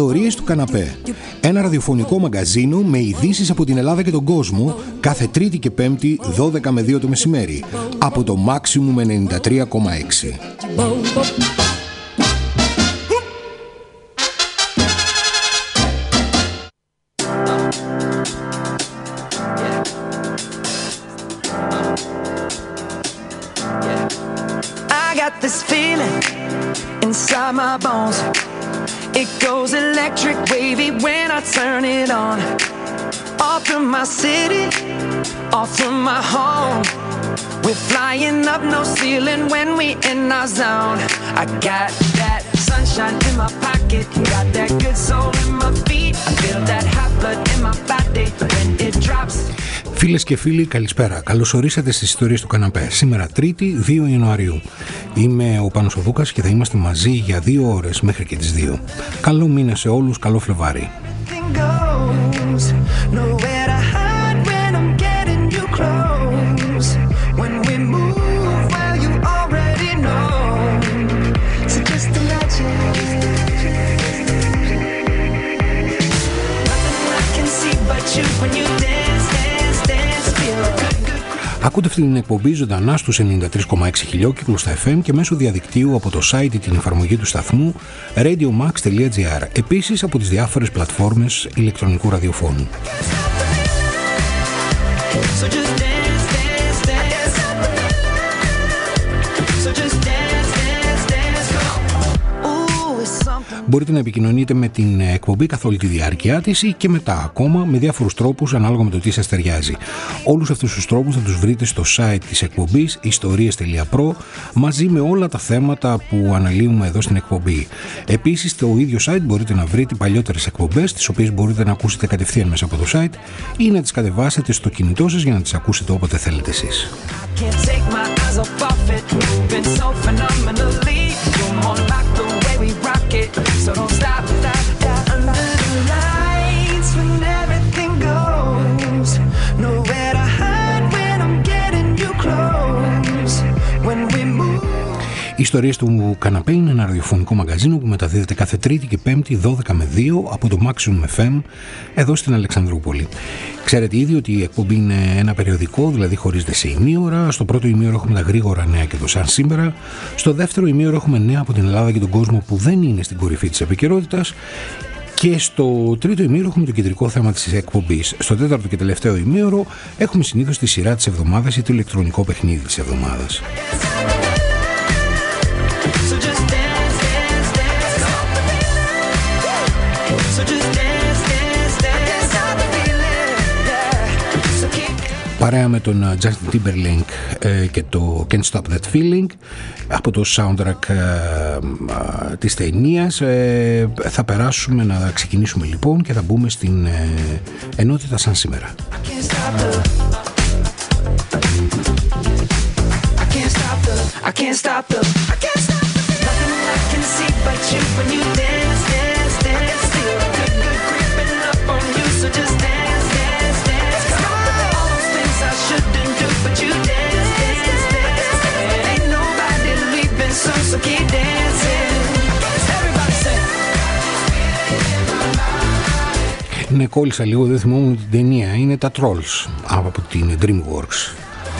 Ιστορίες του καναπέ. Ένα ραδιοφωνικό μαγκαζίνο με ειδήσεις από την Ελλάδα και τον κόσμο κάθε Τρίτη και Πέμπτη 12 με 2 το μεσημέρι από το Maximum 93,6. Inside my bones, it goes electric wavy when I turn it on. Off from my city, off from my home, we're flying up no ceiling when we in our zone. I got that sunshine in my pocket, got that good soul in my feet. I feel that hot blood in my body when it drops. Φίλες και φίλοι, καλησπέρα. Καλώς ορίσατε στις Ιστορίες του καναπέ. Σήμερα Τρίτη, 2 Ιανουαρίου. Είμαι ο Πάνος ο Δούκας και θα είμαστε μαζί για 2 ώρες μέχρι και τις 2. Καλό μήνα σε όλους, καλό Φλεβάρι. Ακούτε αυτή την εκπομπή ζωντανά στους 93,6 χιλιόκυκλους στα FM και μέσω διαδικτύου από το site ή την εφαρμογή του σταθμού radiomax.gr. Επίσης από τις διάφορες πλατφόρμες ηλεκτρονικού ραδιοφώνου. Μπορείτε να επικοινωνείτε με την εκπομπή καθ' όλη τη διάρκεια της ή και μετά ακόμα με διάφορους τρόπους ανάλογα με το τι σας ταιριάζει. Όλους αυτούς τους τρόπους θα τους βρείτε στο site της εκπομπής ιστορίες.pro μαζί με όλα τα θέματα που αναλύουμε εδώ στην εκπομπή. Επίσης στο ίδιο site μπορείτε να βρείτε παλιότερες εκπομπές τις οποίες μπορείτε να ακούσετε κατευθείαν μέσα από το site ή να τις κατεβάσετε στο κινητό σας για να τις ακούσετε όποτε θέλετε εσείς. So don't stop, stop, stop. Under the lights when everything goes, nowhere to hide when I'm getting you close. When we move. Οι Ιστορίες του καναπέ είναι ένα ραδιοφωνικό μαγκαζίνο που μεταδίδεται κάθε Τρίτη και Πέμπτη 12 με 2 από το Maximum FM εδώ στην Αλεξανδρούπολη. Ξέρετε ήδη ότι η εκπομπή είναι ένα περιοδικό, δηλαδή χωρίζεται σε ημίωρα. Στο πρώτο ημίωρο έχουμε τα γρήγορα νέα και το σαν σήμερα. Στο δεύτερο ημίωρο έχουμε νέα από την Ελλάδα και τον κόσμο που δεν είναι στην κορυφή της επικαιρότητας. Και στο τρίτο ημίωρο έχουμε το κεντρικό θέμα της εκπομπής. Στο τέταρτο και τελευταίο ημίωρο έχουμε συνήθως τη σειρά της εβδομάδας ή το ηλεκτρονικό παιχνίδι της εβδομάδας. Παρέα με τον Justin Timberlake και το Can't Stop That Feeling από το soundtrack της ταινίας θα περάσουμε να ξεκινήσουμε λοιπόν και θα μπούμε στην ενότητα σαν σήμερα. So keep dancing. Everybody sing. Ναι, κόλλησα λίγο, δεν θυμόμουν την ταινία. Είναι τα Trolls από την DreamWorks.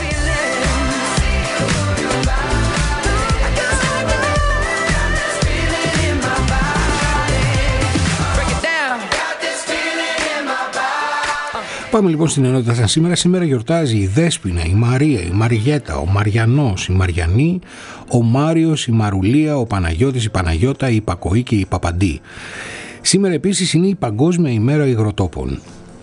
Πάμε λοιπόν στην ενότητα σαν σήμερα. Σήμερα γιορτάζει η Δέσποινα, η Μαρία, η Μαριέτα, ο Μαριανός, η Μαριανή, ο Μάριος, η Μαρουλία, ο Παναγιώτης, η Παναγιώτα, η Πακοή και η Παπαντή. Σήμερα επίσης είναι η Παγκόσμια ημέρα υγροτόπων.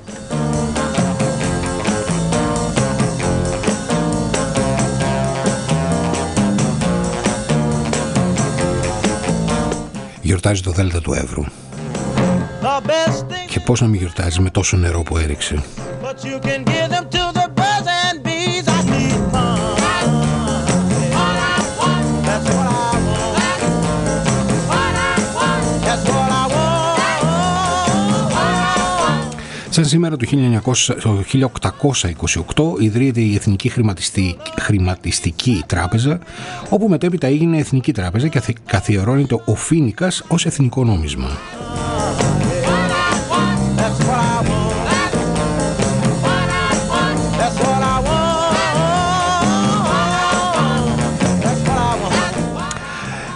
Γιορτάζει το Δέλτα του Εύρου. Και πώς να μην γιορτάζει με τόσο νερό που έριξε. Σαν σήμερα το 1828 ιδρύεται η Εθνική Χρηματιστική Τράπεζα, όπου μετέπειτα έγινε Εθνική Τράπεζα και καθιερώνεται ο φοίνικας ως εθνικό νόμισμα.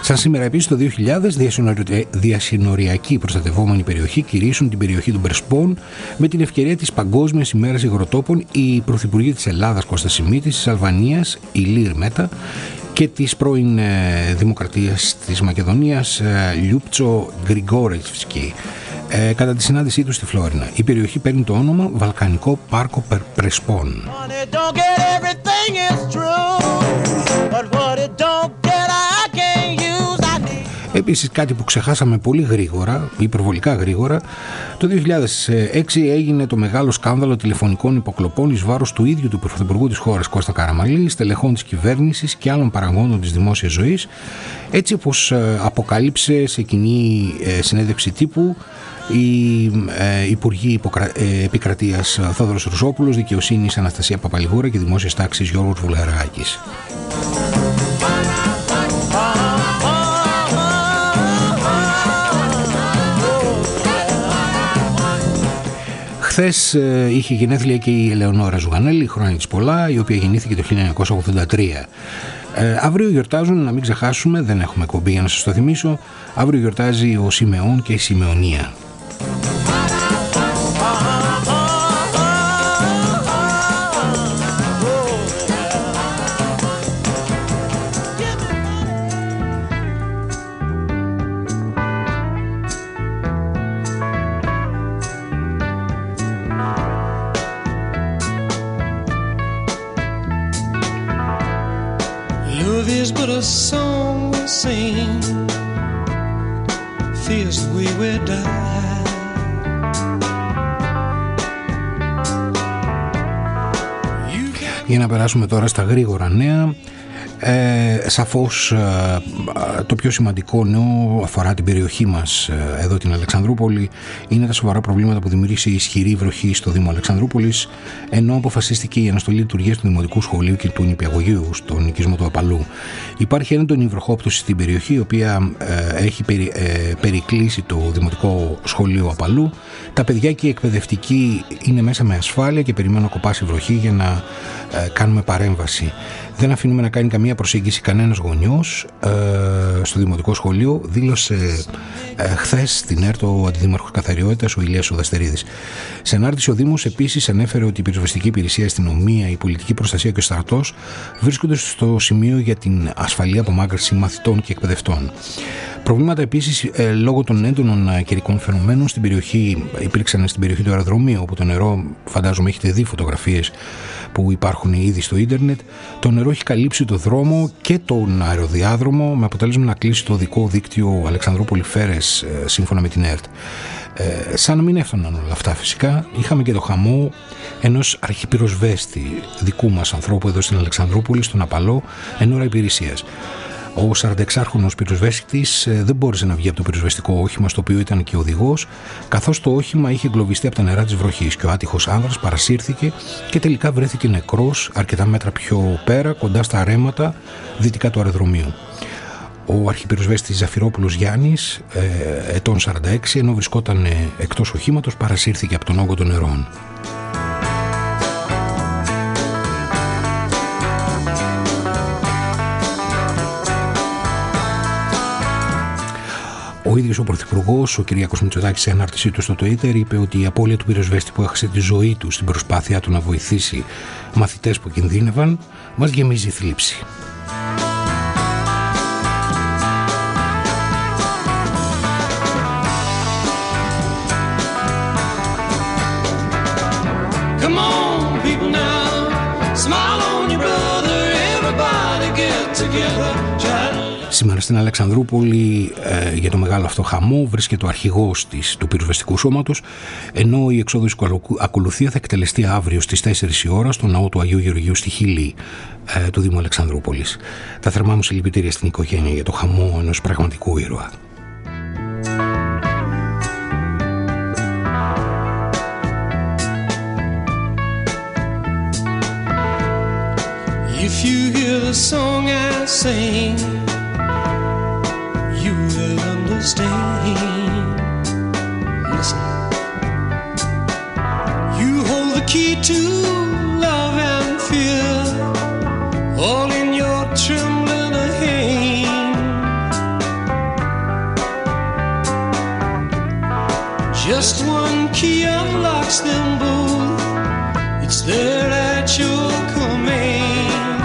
Σαν σήμερα επίσης το 2000, διασυνοριακοί προστατευόμενη περιοχή κηρύσσουν την περιοχή των Πρεσπών με την ευκαιρία της Παγκόσμιας ημέρας υγροτόπων οι πρωθυπουργοί της Ελλάδας Κώστας Σιμίτης, της Αλβανίας Ηλίρ Μέτα και της πρώην Δημοκρατίας της Μακεδονίας Λιούπτσο Γκριγκόρευσκι κατά τη συνάντησή τους στη Φλόρινα. Η περιοχή παίρνει το όνομα Βαλκανικό Πάρκο Πρεσπών. Επίσης κάτι που ξεχάσαμε πολύ γρήγορα, υπερβολικά γρήγορα, το 2006 έγινε το μεγάλο σκάνδαλο τηλεφωνικών υποκλοπών εις βάρος του ίδιου του πρωθυπουργού της χώρας Κώστα Καραμανλή, στελεχών της κυβέρνησης και άλλων παραγόντων της δημόσιας ζωής, έτσι όπως αποκάλυψε σε κοινή συνέντευξη τύπου οι Υπουργοί Επικρατείας Θόδωρος Ρουσόπουλος, Δικαιοσύνης Αναστασία Παπαλιγούρα και Δημόσιας Τάξης Γιώργος Βουλγαράκης. Χθες είχε γενέθλια και η Ελεονόρα Ζουγανέλη, χρόνια της πολλά, η οποία γεννήθηκε το 1983. Αύριο γιορτάζουν, να μην ξεχάσουμε, δεν έχουμε εκπομπή για να σας το θυμίσω, αύριο γιορτάζει ο Σιμεών και η Σιμεωνία. But a song we sing feels the way we die. Για να περάσουμε τώρα στα γρήγορα νέα. Σαφώς το πιο σημαντικό νέο αφορά την περιοχή μας εδώ την Αλεξανδρούπολη. Είναι τα σοβαρά προβλήματα που δημιούργησε η ισχυρή βροχή στο Δήμο Αλεξανδρούπολης, ενώ αποφασίστηκε η αναστολή λειτουργίας του Δημοτικού Σχολείου και του νηπιαγωγείου στον οικισμό του Απαλού. Υπάρχει έντονη βροχόπτωση στην περιοχή, η οποία έχει περικλείσει το Δημοτικό Σχολείο Απαλού. Τα παιδιά και οι εκπαιδευτικοί είναι μέσα με ασφάλεια και περιμένουν να κοπάσει βροχή για να κάνουμε παρέμβαση. Δεν αφήνουμε να κάνει καμία προσέγγιση κανένας γονιός στο Δημοτικό Σχολείο, δήλωσε χθες στην ΕΡΤ ο Αντιδήμαρχος Καθαριότητας, ο Ηλίας ο Δαστερίδης. Σε ανάρτηση ο Δήμος επίσης ανέφερε ότι η πυροσβεστική υπηρεσία, η αστυνομία, η πολιτική προστασία και ο στρατός βρίσκονται στο σημείο για την ασφαλή απομάκρυνση μαθητών και εκπαιδευτών. Προβλήματα επίσης λόγω των έντονων καιρικών φαινομένων στην περιοχή, υπήρξαν στην περιοχή του αεροδρομίου, όπου το νερό, φαντάζομαι έχετε δει φωτογραφίες που υπάρχουν ήδη στο ίντερνετ. Το νερό έχει καλύψει το δρόμο και τον αεροδιάδρομο, με αποτέλεσμα να κλείσει το οδικό δίκτυο Αλεξανδρούπολη-Φέρες, σύμφωνα με την ΕΡΤ. Σαν να μην έφταναν όλα αυτά φυσικά, είχαμε και το χαμό ενός αρχιπυροσβέστη δικού μας ανθρώπου εδώ στην Αλεξανδρούπολη, στον Απαλό, εν ώρα υπηρεσίας. Ο 46χρονος πυροσβέστης δεν μπόρεσε να βγει από το πυροσβεστικό όχημα, στο οποίο ήταν και οδηγός, καθώς το όχημα είχε εγκλωβιστεί από τα νερά της βροχής και ο άτυχος άνδρας παρασύρθηκε και τελικά βρέθηκε νεκρός αρκετά μέτρα πιο πέρα, κοντά στα ρέματα δυτικά του αεροδρομίου. Ο αρχιπυροσβέστης Ζαφυρόπουλος Γιάννης, ετών 46, ενώ βρισκόταν εκτός οχήματος, παρασύρθηκε από τον όγκο των νερών. Ο ίδιος ο Πρωθυπουργός, ο Κυριάκος Μητσοτάκης, σε ανάρτησή του στο Twitter, είπε ότι η απώλεια του πυροσβέστη που έχασε τη ζωή του στην προσπάθειά του να βοηθήσει μαθητές που κινδύνευαν μας γεμίζει θλίψη. Come on, people now, smile on your brother, everybody get together. Σήμερα στην Αλεξανδρούπολη για το μεγάλο αυτό χαμό βρίσκεται ο αρχηγός του πυροσβεστικού σώματος, ενώ η εξόδος ακολουθία θα εκτελεστεί αύριο στις 4 η ώρα στο ναό του Αγίου Γεωργίου στη Χιλή του Δήμου Αλεξανδρούπολης. Τα θερμά μου συλληπιτήρια στην οικογένεια για το χαμό ενός πραγματικού ήρωα. If you hear the song I sing, you will understand. Listen. You hold the key to love and fear, all in your trembling hand. one key unlocks them both. It's there at your command.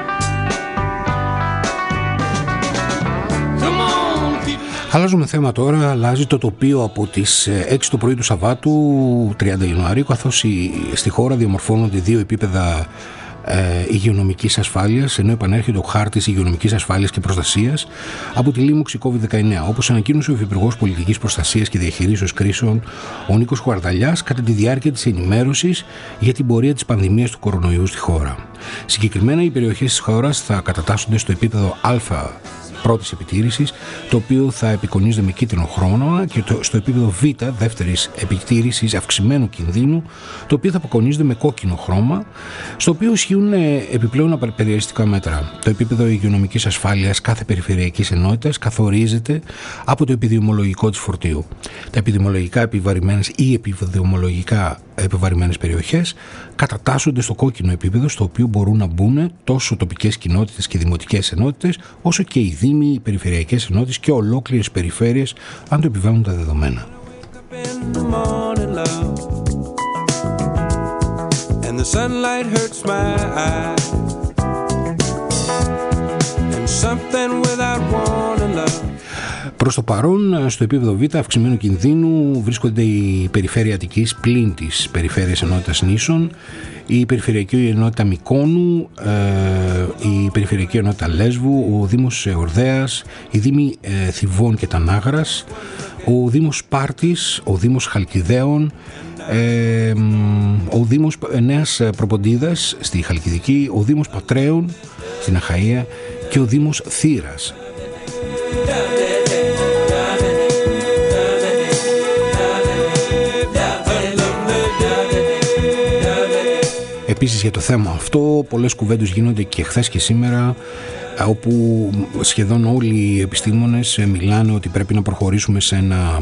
Come on, people. Αλλάζουμε θέμα τώρα, αλλάζει το τοπίο από τις 6 το πρωί του Σαββάτου 30 Ιανουαρίου, καθώς στη χώρα διαμορφώνονται δύο επίπεδα υγειονομικής ασφάλειας, ενώ επανέρχεται ο χάρτης υγειονομικής ασφάλειας και προστασίας από τη λίμωξη COVID-19, όπως ανακοίνωσε ο Υφυπουργός Πολιτικής Προστασίας και Διαχειρίσεως Κρίσεων, ο Νίκος Χουαρταλιάς, κατά τη διάρκεια της ενημέρωσης για την πορεία της πανδημίας του κορονοϊού στη χώρα. Συγκεκριμένα, οι περιοχές της χώρας θα κατατάσσονται στο επίπεδο Α πρώτης επιτήρησης, το οποίο θα επικονίζεται με κίτρινο χρώμα, και στο επίπεδο Β δεύτερης επιτήρησης αυξημένου κινδύνου, το οποίο θα αποκονίζεται με κόκκινο χρώμα, στο οποίο ισχύουν επιπλέον περιοριστικά μέτρα. Το επίπεδο υγειονομικής ασφάλειας κάθε περιφερειακής ενότητας καθορίζεται από το επιδημιολογικό της φορτίου. Τα επιδημιολογικά επιβαρημένες ή επιδημιολογικά επιβαρημένες περιοχές κατατάσσονται στο κόκκινο επίπεδο, στο οποίο μπορούν να μπουν τόσο τοπικές κοινότητες και δημοτικές ενότητες, όσο και οι δήμοι, οι περιφερειακές ενότητες και ολόκληρες περιφέρειες, αν το επιβάλλουν τα δεδομένα. Προς το παρόν, στο επίπεδο Β αυξημένου κινδύνου βρίσκονται η περιφέρεια Αττικής πλην της περιφέρειας ενότητας Νήσων, η περιφερειακή ενότητα Μυκόνου, η περιφερειακή ενότητα Λέσβου, ο Δήμος Ορδέας, οι Δήμοι Θηβών και Τανάγρας, ο Δήμος Σπάρτης, ο Δήμος Χαλκιδαίων, ο Δήμος Νέας Προποντίδας στη Χαλκιδική, ο Δήμος Πατρέων στην Αχαΐα και ο Δήμος Θήρας. Επίσης, για το θέμα αυτό πολλές κουβέντες γίνονται και χθες και σήμερα, όπου σχεδόν όλοι οι επιστήμονες μιλάνε ότι πρέπει να προχωρήσουμε σε ένα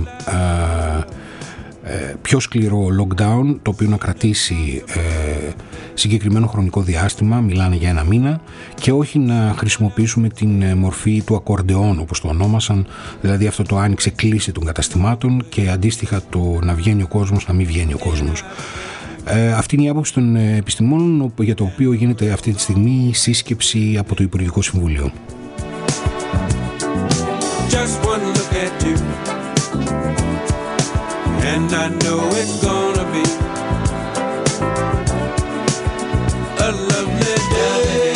πιο σκληρό lockdown, το οποίο να κρατήσει συγκεκριμένο χρονικό διάστημα, μιλάνε για 1 μήνα, και όχι να χρησιμοποιήσουμε την μορφή του ακορντεόν, όπως το ονόμασαν, δηλαδή αυτό το άνοιξε κλείσει των καταστημάτων και αντίστοιχα το να βγαίνει ο κόσμος, να μην βγαίνει ο κόσμος. Αυτή είναι η άποψη των επιστημόνων, για το οποίο γίνεται αυτή τη στιγμή σύσκεψη από το Υπουργικό Συμβούλιο. Just one look at you, and I know it's gonna be a lovely day.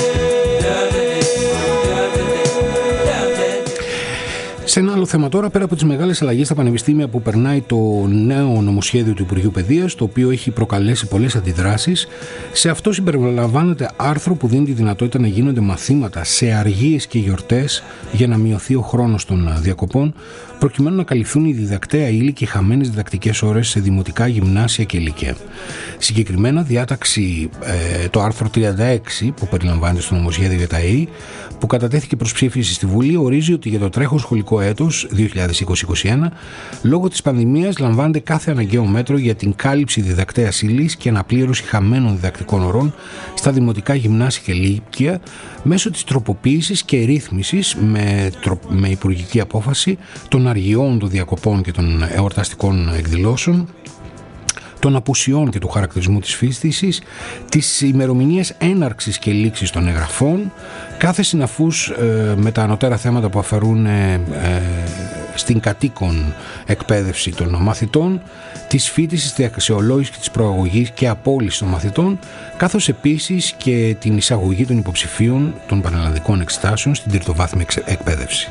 Σε ένα άλλο θέμα τώρα, πέρα από τις μεγάλες αλλαγές στα πανεπιστήμια που περνάει το νέο νομοσχέδιο του Υπουργείου Παιδείας, το οποίο έχει προκαλέσει πολλές αντιδράσεις, σε αυτό συμπεριλαμβάνεται άρθρο που δίνει τη δυνατότητα να γίνονται μαθήματα σε αργίες και γιορτές για να μειωθεί ο χρόνος των διακοπών, προκειμένου να καλυφθούν οι διδακτέα ύλη και οι χαμένες διδακτικές ώρες σε δημοτικά, γυμνάσια και λύκεια. Συγκεκριμένα, διάταξη το άρθρο 36 που περιλαμβάνεται στο νομοσχέδιο για τα ΕΗ, που κατατέθηκε προς ψήφιση στη Βουλή, ορίζει ότι για το τρέχον σχολικό έτος 2020-2021, λόγω της πανδημίας, λαμβάνεται κάθε αναγκαίο μέτρο για την κάλυψη διδακτέας ύλης και αναπλήρωση χαμένων διδακτικών ωρών στα δημοτικά, γυμνάσια και λύκεια, μέσω της τροποποίησης και ρύθμισης με υπουργική απόφαση των αργιών, των διακοπών και των εορταστικών εκδηλώσεων, των απουσιών και του χαρακτηρισμού της φοιτησης, της ημερομηνίας έναρξης και λήξης των εγγραφών, κάθε συναφούς με τα ανωτέρα θέματα που αφαιρούν στην κατοίκον εκπαίδευση των μαθητών, της φοιτησης, της αξιολόγησης και της προαγωγής και απόλυσης των μαθητών, καθώς επίσης και την εισαγωγή των υποψηφίων των πανελλαδικών εξετάσεων στην τριτοβάθμια εκπαίδευση.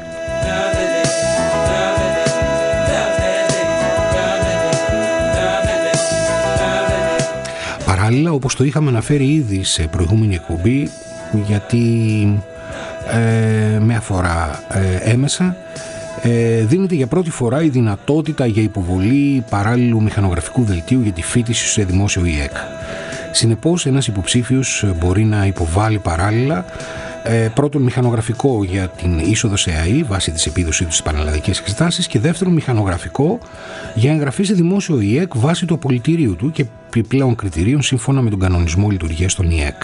Παράλληλα, όπως το είχαμε αναφέρει ήδη σε προηγούμενη εκπομπή, γιατί με αφορά έμεσα, δίνεται για πρώτη φορά η δυνατότητα για υποβολή παράλληλου μηχανογραφικού δελτίου για τη φοιτηση σε δημόσιο ΙΕΚ. Συνεπώς, ένας υποψήφιος μπορεί να υποβάλει παράλληλα πρώτον μηχανογραφικό για την είσοδο σε ΑΕΗ βάσει της επίδοσης του στις πανελλαδικές εξετάσεις, και δεύτερον μηχανογραφικό για εγγραφή σε δημόσιο ΙΕΚ βάσει του απολυτηρίου του και επιπλέον κριτηρίων σύμφωνα με τον κανονισμό λειτουργίας των ΙΕΚ.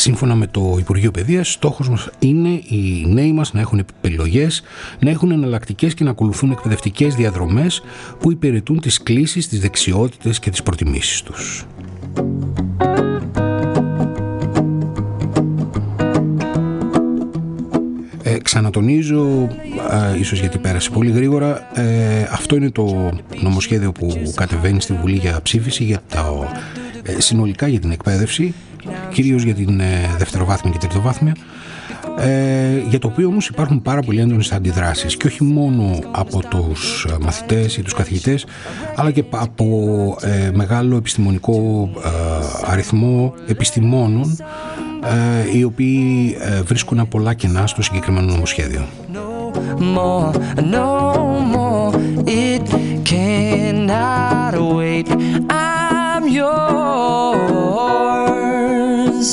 Σύμφωνα με το Υπουργείο Παιδείας, στόχος μας είναι οι νέοι μας να έχουν επιλογές, να έχουν εναλλακτικές και να ακολουθούν εκπαιδευτικές διαδρομές που υπηρετούν τις κλίσεις, τις δεξιότητες και τις προτιμήσεις τους. Ξανατονίζω, ίσως γιατί πέρασε πολύ γρήγορα, αυτό είναι το νομοσχέδιο που κατεβαίνει στη Βουλή για ψήφιση για συνολικά για την εκπαίδευση, κυρίως για την δευτεροβάθμια και τριτοβάθμια, για το οποίο όμως υπάρχουν πάρα πολύ έντονες αντιδράσεις, και όχι μόνο από τους μαθητές ή τους καθηγητές, αλλά και από μεγάλο επιστημονικό αριθμό επιστημόνων, οι οποίοι βρίσκουν πολλά κενά στο συγκεκριμένο νομοσχέδιο. No more, it cannot wait. I'm yours.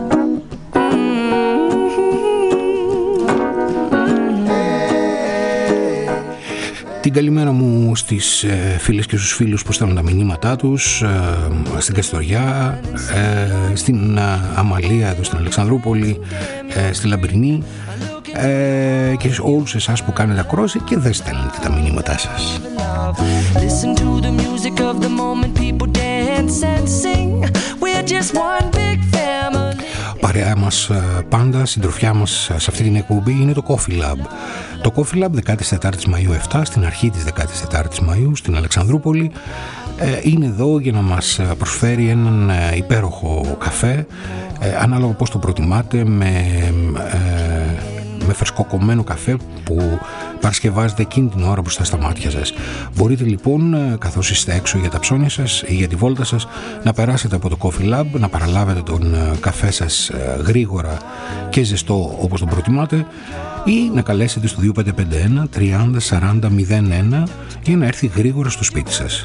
Την καλημέρα μου στις φίλες και στους φίλους που στέλνουν τα μηνύματά τους, στην Καστοριά, στην Αμαλία εδώ στην Αλεξανδρούπολη, στη Λαμπρινή, και όλους εσάς που κάνετε ακρόαση και δεν στέλνετε τα μηνύματά σας. Παρέα μας πάντα, συντροφιά μας σε αυτή την εκπομπή είναι το Coffee Lab. Το Coffee Lab 14 Μαΐου 7, στην αρχή της 14ης Μαΐου στην Αλεξανδρούπολη, είναι εδώ για να μας προσφέρει έναν υπέροχο καφέ, ανάλογα πώς το προτιμάτε, με φρεσκοκομμένο καφέ που παρασκευάζεται εκείνη την ώρα μπροστά στα μάτια σας. Μπορείτε λοιπόν, καθώς είστε έξω για τα ψώνια σας ή για τη βόλτα σας, να περάσετε από το Coffee Lab, να παραλάβετε τον καφέ σας γρήγορα και ζεστό όπως τον προτιμάτε, ή να καλέσετε στο 2551 30 40 01 για να έρθει γρήγορα στο σπίτι σας.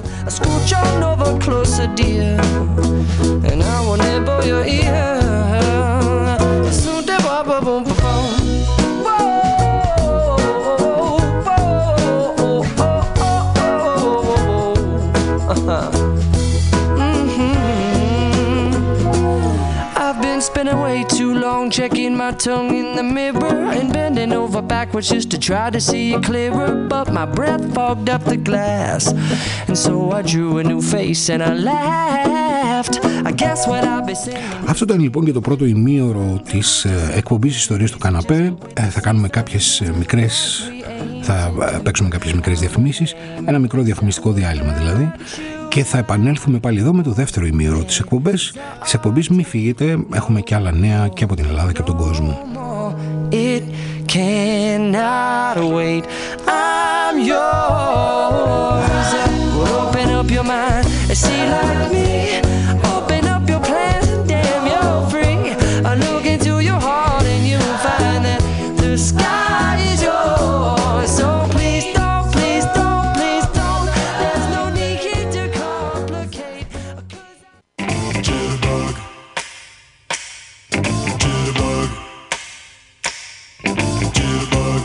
Spending way too long checking my tongue in the mirror and bending over backwards just to try to see it clearer, but my breath fogged up the glass, and so I drew a new face and I laughed. I guess what I'll be saying. Αυτό ήταν λοιπόν και το πρώτο ημίωρο της εκπομπής Ιστορίες του Καναπέ. Θα κάνουμε κάποιες μικρές, θα παίξουμε κάποιες μικρές διαφημίσεις, ένα μικρό διαφημιστικό διάλειμμα δηλαδή, και θα επανέλθουμε πάλι εδώ με το δεύτερο ημίωρο της εκπομπής. Μη φύγετε, έχουμε και άλλα νέα και από την Ελλάδα και από τον κόσμο. It cannot wait. I'm yours. Open up your mind and see like me. Open up your plans and damn you're free. I look into your heart and you'll find that the sky is yours. So please don't, please don't, please don't. There's no need here to complicate. Jitterbug. Jitterbug. Jitterbug.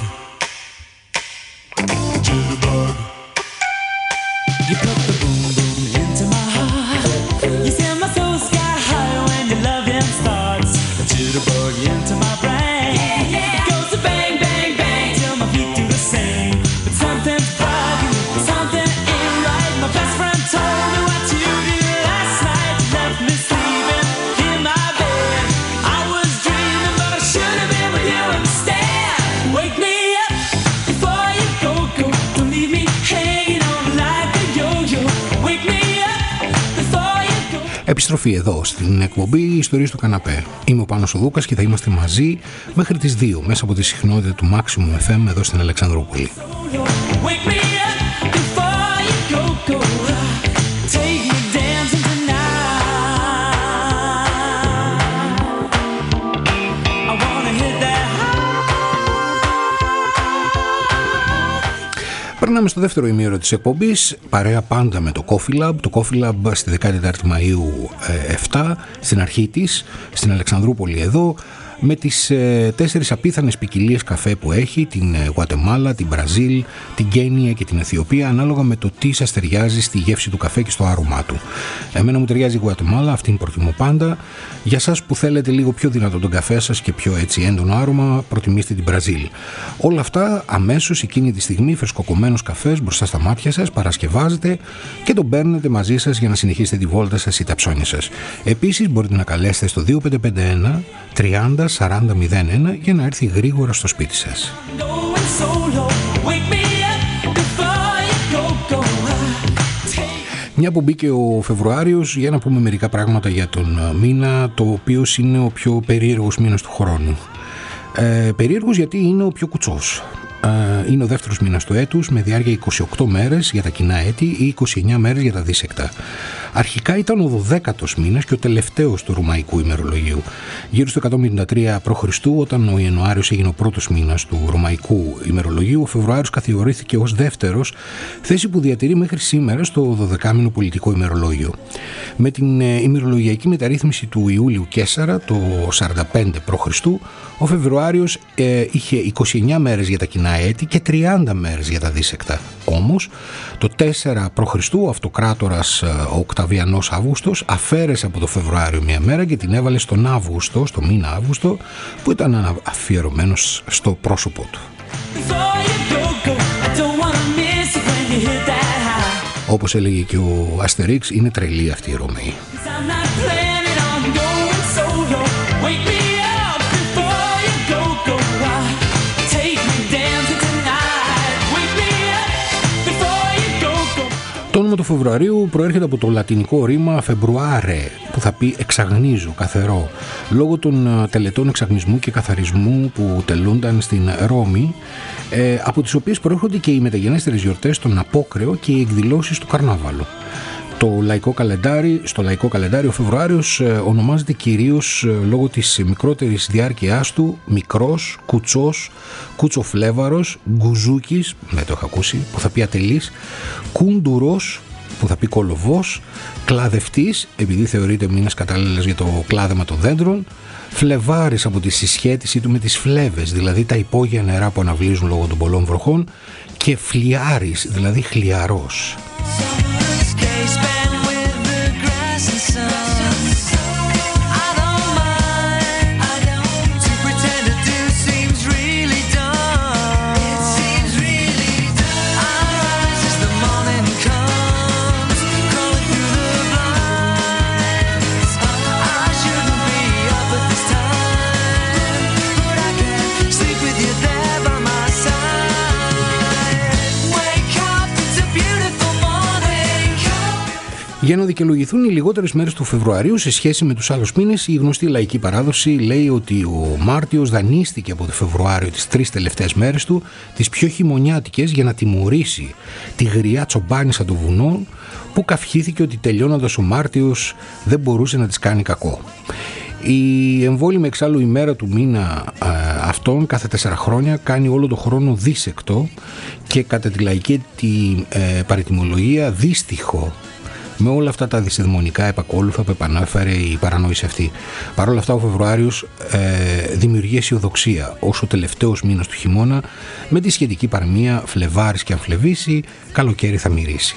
Jitterbug. You put the boom boom into my heart. You send my soul sky high when your loving starts. A jitterbug into my brain. It goes to bang bang bang till my feet do the same. But something's bugging, something ain't right. My best friend told me what you did last night. You left me sleeping in my bed. I was dreaming, but I should have been with you instead. Wake me up before you go, go. Don't leave me hanging on like a yo-yo. Wake me up before you go. Επιστροφή εδώ στην εκπομπή Ιστορίες του Καναπέ. Είμαι ο Πάνος ο Δούκας και θα είμαστε μαζί μέχρι τις 2 μέσα από τη συχνότητα του Maximum FM εδώ στην Αλεξανδρούπολη. Wake me up before you go, go. Take me dancing tonight. I wanna hit that high. Περνάμε στο δεύτερο ημίωρο της εκπομπής, παρέα πάντα με το Coffee Lab. Το Coffee Lab στη 14η Μαΐου 7, στην αρχή της, στην Αλεξανδρούπολη εδώ. με τις 4 απίθανες ποικιλίες καφέ που έχει, την Γουατεμάλα, την Βραζίλ, την Κένια και την Αιθιοπία, ανάλογα με το τι σας ταιριάζει στη γεύση του καφέ και στο άρωμά του. Εμένα μου ταιριάζει η Γουατεμάλα, αυτήν προτιμώ πάντα. Για σας που θέλετε λίγο πιο δυνατό τον καφέ σας και πιο έτσι έντονο άρωμα, προτιμήστε την Βραζίλ. Όλα αυτά αμέσως εκείνη τη στιγμή, φρεσκοκομμένος καφές μπροστά στα μάτια σας, παρασκευάζετε και τον παίρνετε μαζί σας για να συνεχίσετε τη βόλτα σας ή τα ψώνια σας. Επίσης μπορείτε να καλέσετε στο 2551 30 40 01 για να έρθει γρήγορα στο σπίτι σας. Μια που μπήκε ο Φεβρουάριος, για να πούμε μερικά πράγματα για τον μήνα, το οποίο είναι ο πιο περίεργος μήνας του χρόνου. Περίεργος γιατί είναι ο πιο κουτσός. Είναι ο δεύτερος μήνας του έτους με διάρκεια 28 μέρες για τα κοινά έτη ή 29 μέρες για τα δίσεκτα. Αρχικά ήταν ο 12ος μήνας και ο τελευταίος του ρωμαϊκού ημερολογίου. Γύρω στο 153 π.Χ., όταν ο Ιανουάριος έγινε ο πρώτος μήνας του ρωμαϊκού ημερολογίου, ο Φεβρουάριος καθιερωθήκε ως δεύτερος, θέση που διατηρεί μέχρι σήμερα στο 12μηνο πολιτικό ημερολόγιο. Με την ημερολογιακή μεταρρύθμιση του Ιούλιου Καίσαρα το 45 π.Χ., ο Φεβρουάριος είχε 29 μέρες για τα κοινά έτη και 30 μέρες για τα δίσεκτα. Όμως, το 4 π.Χ. ο αυτοκράτορας ο Οκταβιανός Αύγουστος αφαίρεσε από το Φεβρουάριο μια μέρα και την έβαλε στον Αύγουστο, στο μήνα Αύγουστο, που ήταν αφιερωμένος στο πρόσωπό του. Όπως έλεγε και ο Αστερίξ, είναι τρελή αυτή η Ρωμαίοι. Το όνομα του Φεβρουαρίου προέρχεται από το λατινικό ρήμα februare, που θα πει εξαγνίζω, καθαρό, λόγω των τελετών εξαγνισμού και καθαρισμού που τελούνταν στην Ρώμη, από τις οποίες προέρχονται και οι μεταγενέστερες γιορτές, τον Απόκρεο και οι εκδηλώσεις του Καρνάβαλου. Στο λαϊκό καλεντάρι ο Φεβρουάριος ονομάζεται κυρίως λόγω της μικρότερης διάρκειάς του μικρός, κουτσός, κουτσοφλέβαρος, γκουζούκης, δεν το έχω ακούσει, που θα πει ατελής, κούντουρος, που θα πει κολοβός, κλαδευτής, επειδή θεωρείται μήνας κατάλληλες για το κλάδεμα των δέντρων, φλεβάρης από τη συσχέτιση του με τις φλέβες, δηλαδή τα υπόγεια νερά που αναβλύζουν λόγω των πολλών βροχών, και φλιάρης, δηλαδή χλιαρός. Για να δικαιολογηθούν οι λιγότερες μέρες του Φεβρουαρίου σε σχέση με τους άλλους μήνες, η γνωστή λαϊκή παράδοση λέει ότι ο Μάρτιος δανείστηκε από το Φεβρουάριο τις 3 τελευταίες μέρες του, τις πιο χειμωνιάτικες, για να τιμωρήσει τη γριά τσομπάνισσα των βουνών, που καυχήθηκε ότι τελειώνοντας ο Μάρτιος δεν μπορούσε να της κάνει κακό. Η εμβόλυμη εξάλλου ημέρα του μήνα αυτών κάθε 4 χρόνια κάνει όλο το χρόνο δίσεκτο και κατά τη λαϊκή παρετιμολογία δύστιχο, με όλα αυτά τα δυσδαιμονικά επακόλουθα που επανέφερε η παρανόηση αυτή. Παρ' όλα αυτά ο Φεβρουάριος δημιουργεί αισιοδοξία ως ο τελευταίος μήνας του χειμώνα, με τη σχετική παροιμία «Φλεβάρης και αν φλεβήσει, καλοκαίρι θα μυρίσει».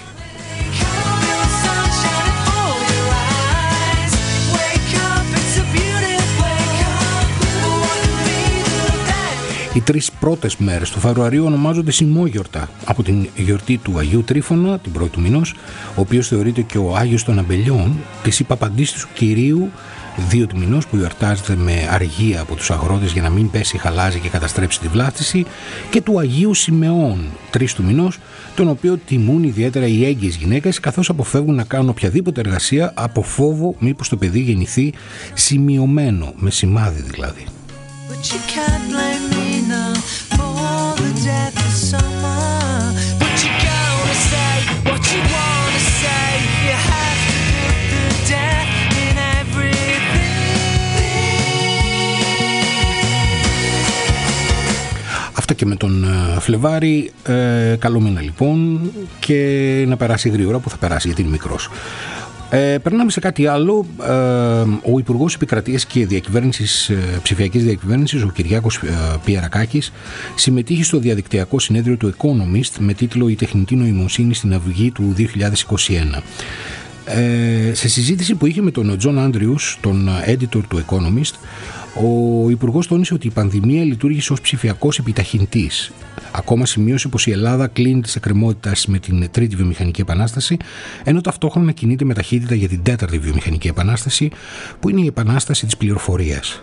Οι 3 πρώτες μέρες του Φεβρουαρίου ονομάζονται σημόγιορτα, από την γιορτή του Αγίου Τρίφωνα, την πρώτη του μηνός, ο οποίος θεωρείται και ο Άγιος των Αμπελιών, της υπαπαντίστου Κυρίου 2 του μηνός, που γιορτάζεται με αργία από τους αγρότες για να μην πέσει χαλάζι και καταστρέψει τη βλάστηση, και του Αγίου Σιμεών 3 του μηνός, τον οποίο τιμούν ιδιαίτερα οι έγκυες γυναίκες, καθώς αποφεύγουν να κάνουν οποιαδήποτε εργασία από φόβο μήπως το παιδί γεννηθεί σημειωμένο, με σημάδι δηλαδή. But you can't blame me now for the death of summer. What you gonna say, what you wanna say, you have to put the death in everything. Αυτά και με τον Φλεβάρη. Καλό μήνα λοιπόν, και να περάσει γρήγορα, που θα περάσει γιατί είναι μικρός. Περνάμε σε κάτι άλλο. Ο Υπουργός Επικρατείας και Ψηφιακής Διακυβέρνησης, ο Κυριάκος Πιερακάκης, συμμετείχε στο διαδικτυακό συνέδριο του Economist με τίτλο «Η τεχνητή νοημοσύνη στην αυγή του 2021». Σε συζήτηση που είχε με τον Τζον Άντριους, τον editor του Economist, ο Υπουργός τόνισε ότι η πανδημία λειτουργήσε ως ψηφιακός επιταχυντής. Ακόμα σημείωσε πως η Ελλάδα κλείνει τις εκκρεμότητες με την τρίτη βιομηχανική επανάσταση, ενώ ταυτόχρονα κινείται με ταχύτητα για την τέταρτη βιομηχανική επανάσταση, που είναι η επανάσταση της πληροφορίας.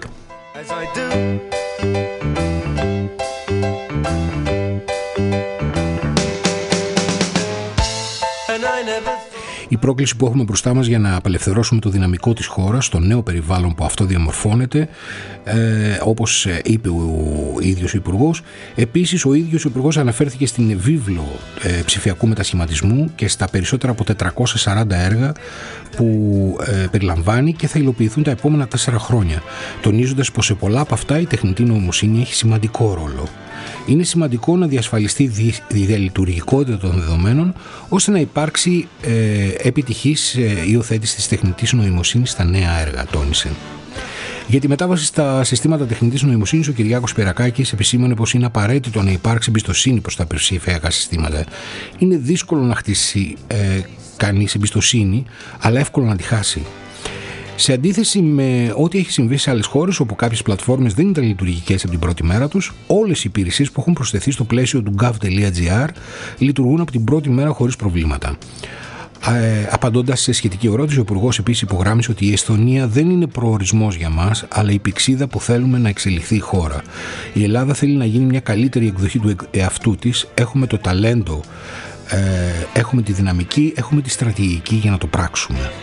Η πρόκληση που έχουμε μπροστά μας για να απελευθερώσουμε το δυναμικό της χώρας στο νέο περιβάλλον που αυτό διαμορφώνεται, όπως είπε ο ίδιος ο Υπουργός. Επίσης, ο ίδιος ο Υπουργός αναφέρθηκε στην βίβλο ψηφιακού μετασχηματισμού και στα περισσότερα από 440 έργα που περιλαμβάνει και θα υλοποιηθούν τα επόμενα 4 χρόνια, τονίζοντας πως σε πολλά από αυτά η τεχνητή νοημοσύνη έχει σημαντικό ρόλο. Είναι σημαντικό να διασφαλιστεί η διαλειτουργικότητα των δεδομένων ώστε να υπάρξει επιτυχής υιοθέτηση της τεχνητής νοημοσύνης στα νέα έργα, τόνισε. Για τη μετάβαση στα συστήματα τεχνητής νοημοσύνης, ο Κυριάκος Πιερακάκης επισήμανε πως είναι απαραίτητο να υπάρξει εμπιστοσύνη προς τα ψηφιακά συστήματα. Είναι δύσκολο να χτίσει κανείς εμπιστοσύνη, αλλά εύκολο να τη χάσει. Σε αντίθεση με ό,τι έχει συμβεί σε άλλες χώρες, όπου κάποιες πλατφόρμες δεν ήταν λειτουργικές από την πρώτη μέρα τους, όλες οι υπηρεσίες που έχουν προσθεθεί στο πλαίσιο του gov.gr λειτουργούν από την πρώτη μέρα χωρίς προβλήματα. Απαντώντας σε σχετική ερώτηση, ο Υπουργός επίσης υπογράμμισε ότι η Εσθονία δεν είναι προορισμός για μας, αλλά η πηξίδα που θέλουμε να εξελιχθεί η χώρα. Η Ελλάδα θέλει να γίνει μια καλύτερη εκδοχή του εαυτού της. Έχουμε το ταλέντο, έχουμε τη δυναμική, έχουμε τη στρατηγική για να το πράξουμε.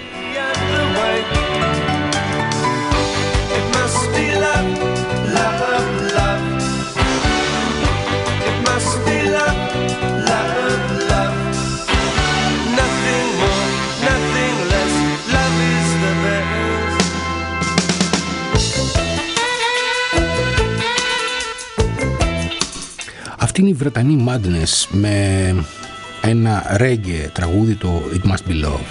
Αυτή είναι η Βρετανή Madness με ένα reggae τραγούδι, το It Must Be Love.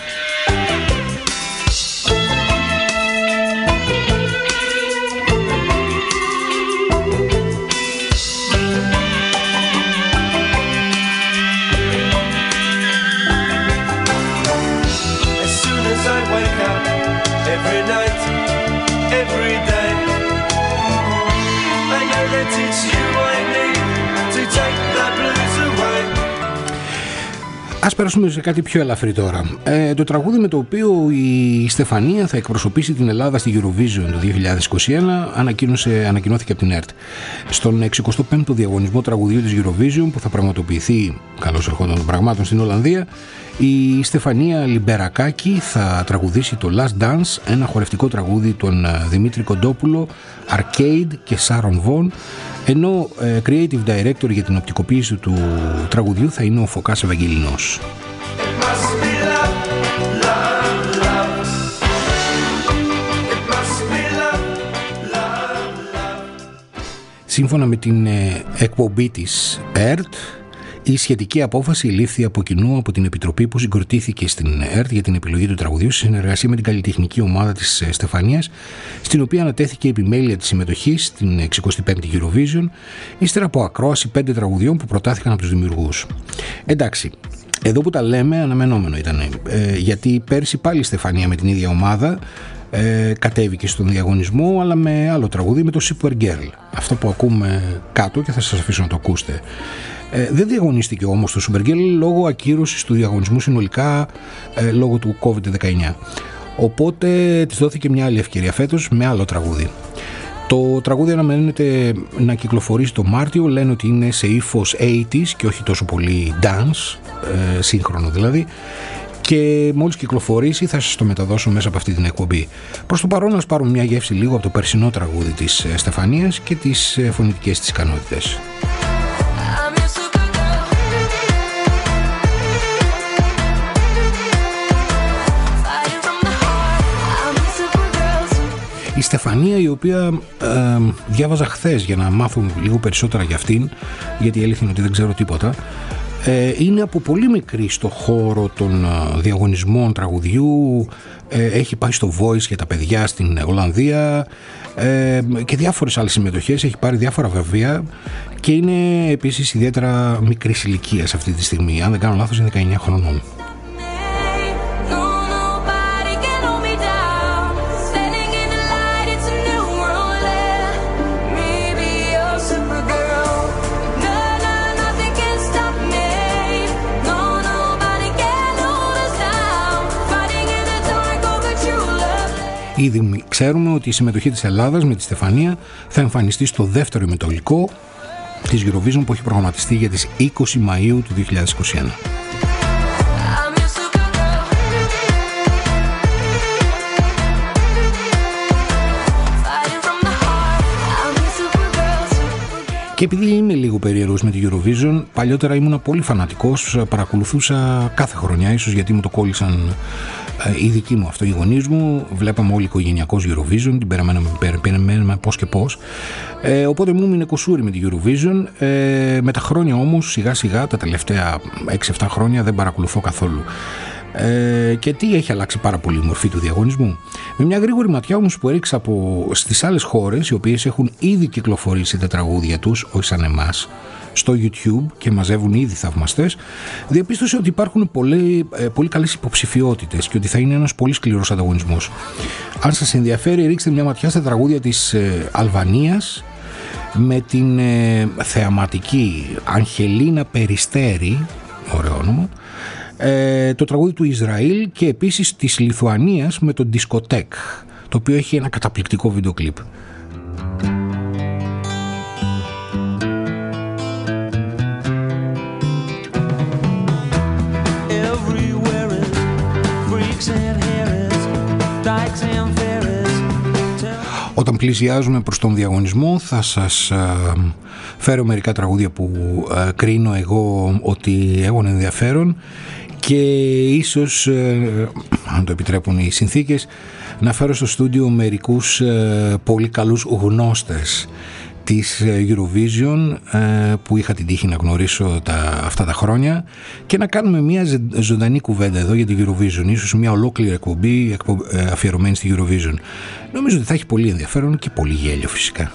Ας περάσουμε σε κάτι πιο ελαφρύ τώρα. Το τραγούδι με το οποίο η Στεφανία θα εκπροσωπήσει την Ελλάδα στη Eurovision το 2021 ανακοινώθηκε από την ΕΡΤ. Στον 65ο διαγωνισμό τραγουδιού της Eurovision που θα πραγματοποιηθεί, καλώς ερχόντων των πραγμάτων, στην Ολλανδία, η Στεφανία Λιμπερακάκη θα τραγουδήσει το Last Dance, ένα χορευτικό τραγούδι των Δημήτρη Κοντόπουλο, Arcade και Sharon Von, ενώ creative director για την οπτικοποίηση του τραγουδιού θα είναι ο Φωκάς Ευαγγελινός. Σύμφωνα με την εκπομπή της ΕΡΤ, η σχετική απόφαση λήφθη από κοινού από την Επιτροπή που συγκροτήθηκε στην ΕΡΤ για την επιλογή του τραγουδιού σε συνεργασία με την καλλιτεχνική ομάδα της Στεφανίας, στην οποία ανατέθηκε η επιμέλεια της συμμετοχής στην 65η Eurovision, ύστερα από ακρόαση 5 τραγουδιών που προτάθηκαν από τους δημιουργούς. Εντάξει, εδώ που τα λέμε αναμενόμενο ήταν, γιατί πέρσι πάλι η Στεφανία με την ίδια ομάδα κατέβηκε στον διαγωνισμό, αλλά με άλλο τραγούδι, με το Supergirl, αυτό που ακούμε κάτω και θα σας αφήσω να το ακούσετε. Δεν διαγωνίστηκε όμως το Supergirl λόγω ακύρωσης του διαγωνισμού συνολικά λόγω του COVID-19. Οπότε της δόθηκε μια άλλη ευκαιρία φέτος με άλλο τραγούδι. Το τραγούδι αναμένεται να κυκλοφορήσει το Μάρτιο. Λένε ότι είναι σε ύφος 80s και όχι τόσο πολύ dance, σύγχρονο δηλαδή. Και μόλις κυκλοφορήσει θα σας το μεταδώσω μέσα από αυτή την εκπομπή. Προς το παρόν, ας πάρουμε μια γεύση λίγο από το περσινό τραγούδι της Στεφανίας και τις φωνητικές της ικανότητες. Η Στεφανία, η οποία διάβαζα χθες για να μάθω λίγο περισσότερα για αυτήν, γιατί η αλήθεια είναι ότι δεν ξέρω τίποτα, Είναι από πολύ μικρή στο χώρο των διαγωνισμών τραγουδιού, έχει πάει στο Voice για τα παιδιά στην Ολλανδία και διάφορες άλλες συμμετοχές, έχει πάρει διάφορα βραβεία και είναι επίσης ιδιαίτερα μικρής ηλικίας αυτή τη στιγμή. Αν δεν κάνω λάθος είναι 19 χρονών. Ήδη ξέρουμε ότι η συμμετοχή της Ελλάδας με τη Στεφανία θα εμφανιστεί στο δεύτερο ημιτελικό της Eurovision που έχει προγραμματιστεί για τις 20 Μαΐου του 2021. Και επειδή είμαι λίγο περίεργος με τη Eurovision, παλιότερα ήμουν πολύ φανατικός, παρακολουθούσα κάθε χρονιά, ίσως γιατί μου το κόλλησαν οι δικοί μου αυτό, οι γονείς μου. Βλέπαμε όλοι οικογενειακός Eurovision, την περιμέναμε πώς και πώς. Οπότε μου έμεινε κοσούρι με τη Eurovision. Με τα χρόνια όμως, σιγά σιγά, τα τελευταία 6-7 χρόνια δεν παρακολουθώ καθόλου. Και τι έχει αλλάξει πάρα πολύ η μορφή του διαγωνισμού. Με μια γρήγορη ματιά όμως που έριξα στις άλλες χώρες, οι οποίες έχουν ήδη κυκλοφορήσει τα τραγούδια τους, όχι σαν εμάς, στο YouTube και μαζεύουν ήδη θαυμαστές, διαπίστωσε ότι υπάρχουν πολύ καλές υποψηφιότητες και ότι θα είναι ένας πολύ σκληρός ανταγωνισμός. Αν σας ενδιαφέρει, ρίξτε μια ματιά στα τραγούδια της Αλβανίας με την θεαματική Αγγελίνα Περιστέρη, ωραίο όνομα, το τραγούδι του Ισραήλ και επίσης της Λιθουανίας με το Discotheque, το οποίο έχει ένα καταπληκτικό βίντεο κλιπ. Όταν πλησιάζουμε προς τον διαγωνισμό θα σας φέρω μερικά τραγούδια που κρίνω εγώ ότι έχουν ενδιαφέρον και ίσως, αν το επιτρέπουν οι συνθήκες, να φέρω στο στούντιο μερικούς πολύ καλούς γνώστες της Eurovision που είχα την τύχη να γνωρίσω αυτά τα χρόνια και να κάνουμε μια ζωντανή κουβέντα εδώ για την Eurovision, ίσως μια ολόκληρη εκπομπή αφιερωμένη στη Eurovision. Νομίζω ότι θα έχει πολύ ενδιαφέρον και πολύ γέλιο φυσικά.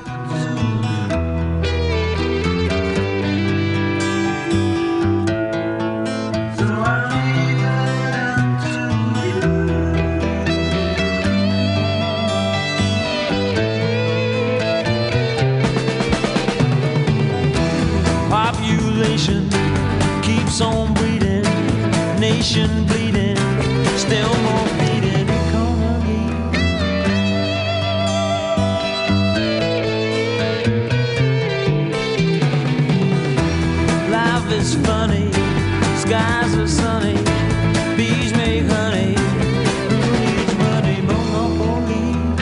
Keeps on breeding, nation bleeding, still more bleeding economy. Life is funny, skies are sunny, bees make honey, who needs money, monopoly.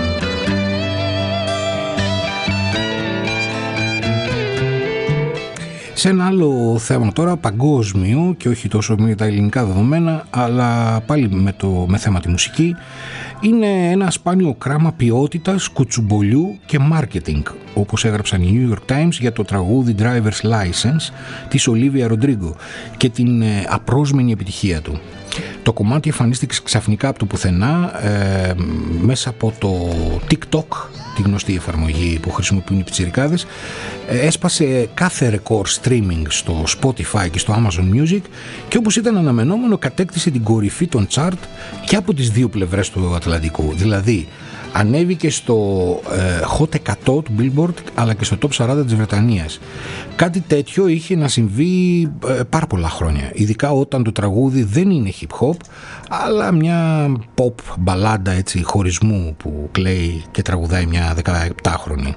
Σε ένα άλλο θέμα τώρα, παγκόσμιο και όχι τόσο με τα ελληνικά δεδομένα, αλλά πάλι με θέμα τη μουσική, είναι ένα σπάνιο κράμα ποιότητας, κουτσουμπολιού και marketing, όπως έγραψαν οι New York Times για το τραγούδι Driver's License της Olivia Rodrigo και την απρόσμενη επιτυχία του. Το κομμάτι εμφανίστηκε ξαφνικά από το πουθενά μέσα από το TikTok, τη γνωστή εφαρμογή που χρησιμοποιούν οι πιτσιρικάδες. Έσπασε κάθε ρεκόρ streaming στο Spotify και στο Amazon Music και όπως ήταν αναμενόμενο κατέκτησε την κορυφή των chart και από τις δύο πλευρές του Ατλαντικού. Δηλαδή ανέβηκε στο Hot 100 του Billboard αλλά και στο Top 40 της Βρετανίας. Κάτι τέτοιο είχε να συμβεί πάρα πολλά χρόνια, ειδικά όταν το τραγούδι δεν είναι hip hop αλλά μια pop μπαλάντα έτσι χωρισμού που κλαίει και τραγουδάει μια 17χρονη.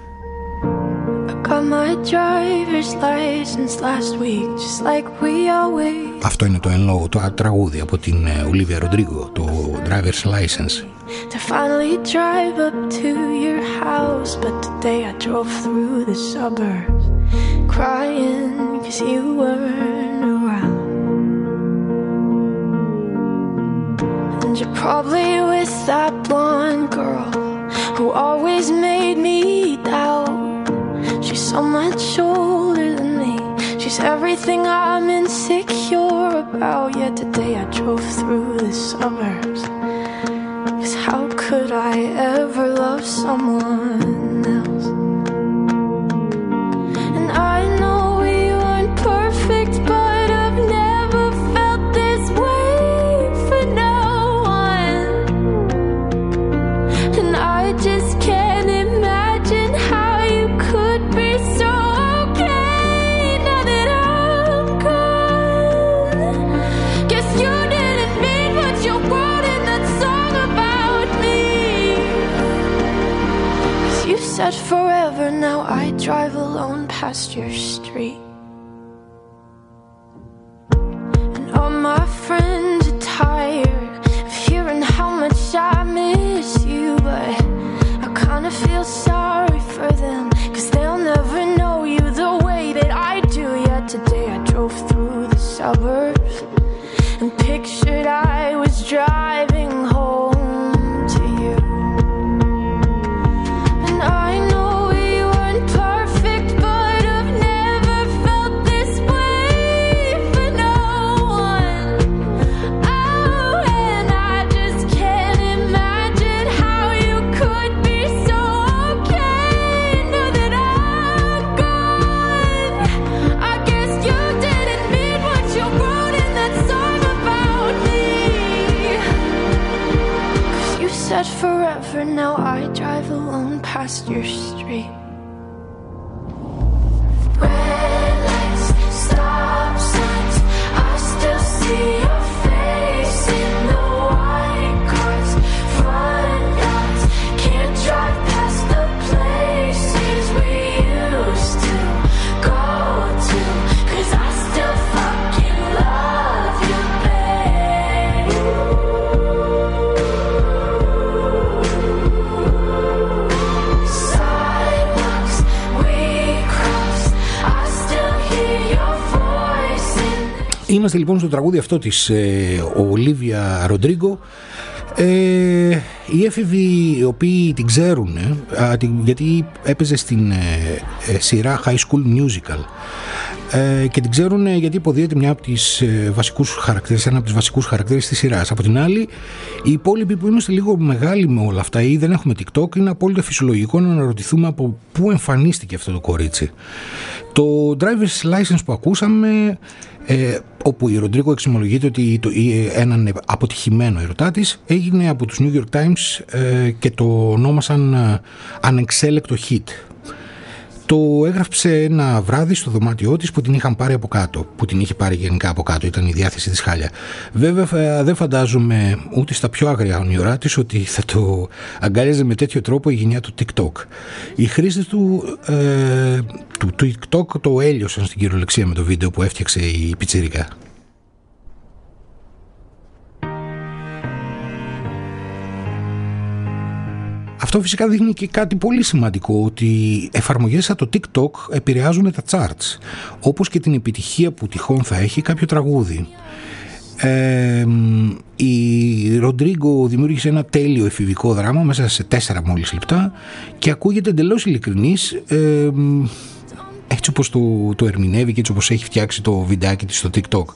Αυτό είναι το εν λόγω, το τραγούδι από την Olivia Rodrigo, το Driver's License. To finally drive up to your house, but today I drove through the suburbs crying 'cause you weren't around. And you're probably with that blonde girl who always made me doubt. She's so much older than me, she's She's everything I'm insecure about. Yet today I drove through the suburbs. 'Cause how could I ever love someone else? And I know we weren't perfect, but I've never felt this way for no one. And I just can't imagine how you could be so okay now that I'm gone. Guess you didn't mean what you wrote in that song about me. 'Cause you said forever, now I drive alone past your street. And all my friends are tired of hearing how much I miss you, but I kinda feel sorry for them, 'cause they'll never know you the way that I do. Yet today I drove through the suburbs and pictured I was driving home to you. And I know we weren't perfect, but I've never felt this way for no one. Oh, and I just can't imagine how you could be so okay now that I'm gone. I guess you didn't mean what you wrote in that song about me. 'Cause you said forever, now I drive alone past your street. Red lights, stop signs, I still see your face in the white cars, front yards. Can't drive past the places we used to go to, 'cause I still fucking love you, babe. Sidewalks we cross, I still hear your voice in the... Είμαστε λοιπόν στο τραγούδι αυτό της Ολίβια Ροντρίγκο. Οι έφηβοι οι οποίοι την ξέρουν, γιατί έπαιζε στην σειρά High School Musical, και την ξέρουν γιατί υποδίεται μια από τις βασικούς χαρακτήρες, ένα από τους βασικούς χαρακτήρες της σειράς. Από την άλλη, οι υπόλοιποι που είμαστε λίγο μεγάλοι με όλα αυτά ή δεν έχουμε TikTok, είναι απόλυτα φυσιολογικό να αναρωτηθούμε από πού εμφανίστηκε αυτό το κορίτσι. Το Driver's License που ακούσαμε, όπου η Ροντρίγκο εξομολογείται ότι έναν αποτυχημένο ερωτά της, έγινε από τους New York Times και το ονόμασαν ανεξέλεκτο hit. Το έγραψε ένα βράδυ στο δωμάτιό της που την είχαν πάρει από κάτω, που την είχε πάρει γενικά από κάτω, ήταν η διάθεση της χάλια. Βέβαια δεν φαντάζομαι ούτε στα πιο άγρια όνειρά της ότι θα το αγκάλιαζε με τέτοιο τρόπο η γενιά του TikTok. Οι χρήστες του TikTok το έλειωσαν στην κυριολεξία με το βίντεο που έφτιαξε η πιτσιρίκα. Αυτό φυσικά δείχνει και κάτι πολύ σημαντικό, ότι εφαρμογές σαν το TikTok επηρεάζουν τα charts, όπως και την επιτυχία που τυχόν θα έχει κάποιο τραγούδι. Η Ροντρίγκο δημιούργησε ένα τέλειο εφηβικό δράμα μέσα σε 4 μόλις λεπτά και ακούγεται εντελώς ειλικρινής, έτσι όπως το ερμηνεύει και έτσι όπως έχει φτιάξει το βιντεάκι της στο TikTok.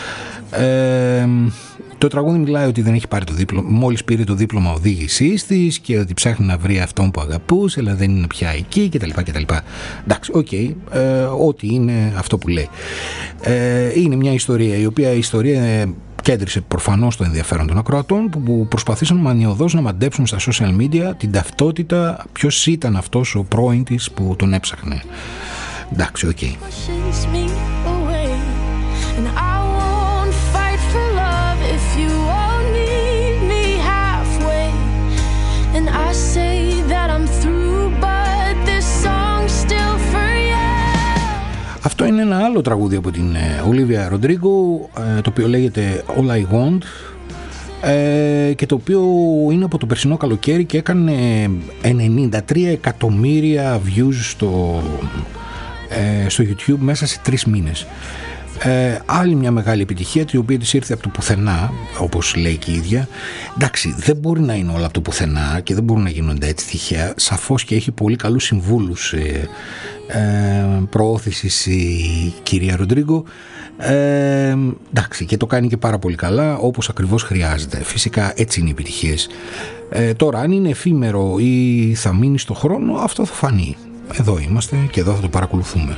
Το τραγούδι μιλάει ότι δεν έχει πάρει το δίπλωμα, μόλις πήρε το δίπλωμα οδήγησής της και ότι ψάχνει να βρει αυτόν που αγαπούσε, αλλά δεν είναι πια εκεί κτλ. Εντάξει, ό,τι είναι αυτό που λέει. Είναι μια ιστορία, η οποία κέντρισε προφανώς το ενδιαφέρον των ακροατών, που προσπαθήσαν μανιωδώς να μαντέψουν στα social media την ταυτότητα, ποιος ήταν αυτός ο πρώην της που τον έψαχνε. Εντάξει, pushes me away, and I won't fight for love if you won't meet me halfway. And I say that I'm through, but this song's still for you. Αυτό είναι ένα άλλο τραγούδι από την Ολίβια Ροντρίγκο, το οποίο λέγεται All I Want, και το οποίο είναι από το περσινό καλοκαίρι και έκανε 93 εκατομμύρια views στο YouTube μέσα σε 3 μήνες. Άλλη μια μεγάλη επιτυχία, η οποία της ήρθε από το πουθενά, όπως λέει και η ίδια. Εντάξει, δεν μπορεί να είναι όλα από το πουθενά και δεν μπορούν να γίνονται έτσι τυχαία. Σαφώς και έχει πολύ καλούς συμβούλους προώθησης η κυρία Ροντρίγκο. Εντάξει, και το κάνει και πάρα πολύ καλά, όπως ακριβώς χρειάζεται. Φυσικά έτσι είναι οι επιτυχίες. Τώρα, αν είναι εφήμερο ή θα μείνει στο χρόνο, αυτό θα φανεί. Εδώ είμαστε και εδώ θα το παρακολουθούμε.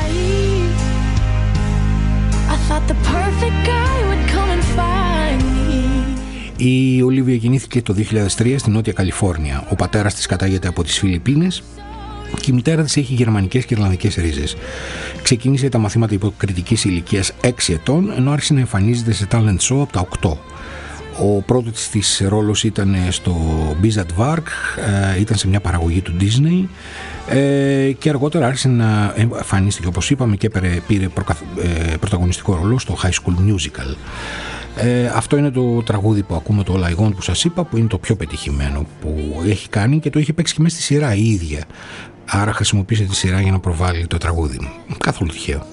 Η Ολίβια γεννήθηκε το 2003 στη Νότια Καλιφόρνια. Ο πατέρας της κατάγεται από τις Φιλιππίνες και η μητέρα της έχει γερμανικές και ιρλανδικές ρίζες. Ξεκίνησε τα μαθήματα υποκριτικής ηλικίας 6 ετών, ενώ άρχισε να εμφανίζεται σε talent show από τα 8. Ο πρώτος της ρόλος ήταν στο Bizet Vark, ήταν σε μια παραγωγή του Disney, και αργότερα άρχισε να εμφανίστηκε, όπως είπαμε, και πήρε πρωταγωνιστικό ρόλο στο High School Musical. Αυτό είναι το τραγούδι που ακούμε, το All I Want, που σας είπα, που είναι το πιο πετυχημένο που έχει κάνει και το είχε παίξει και μέσα στη σειρά η ίδια. Άρα χρησιμοποίησε τη σειρά για να προβάλλει το τραγούδι. Καθόλου τυχαίο.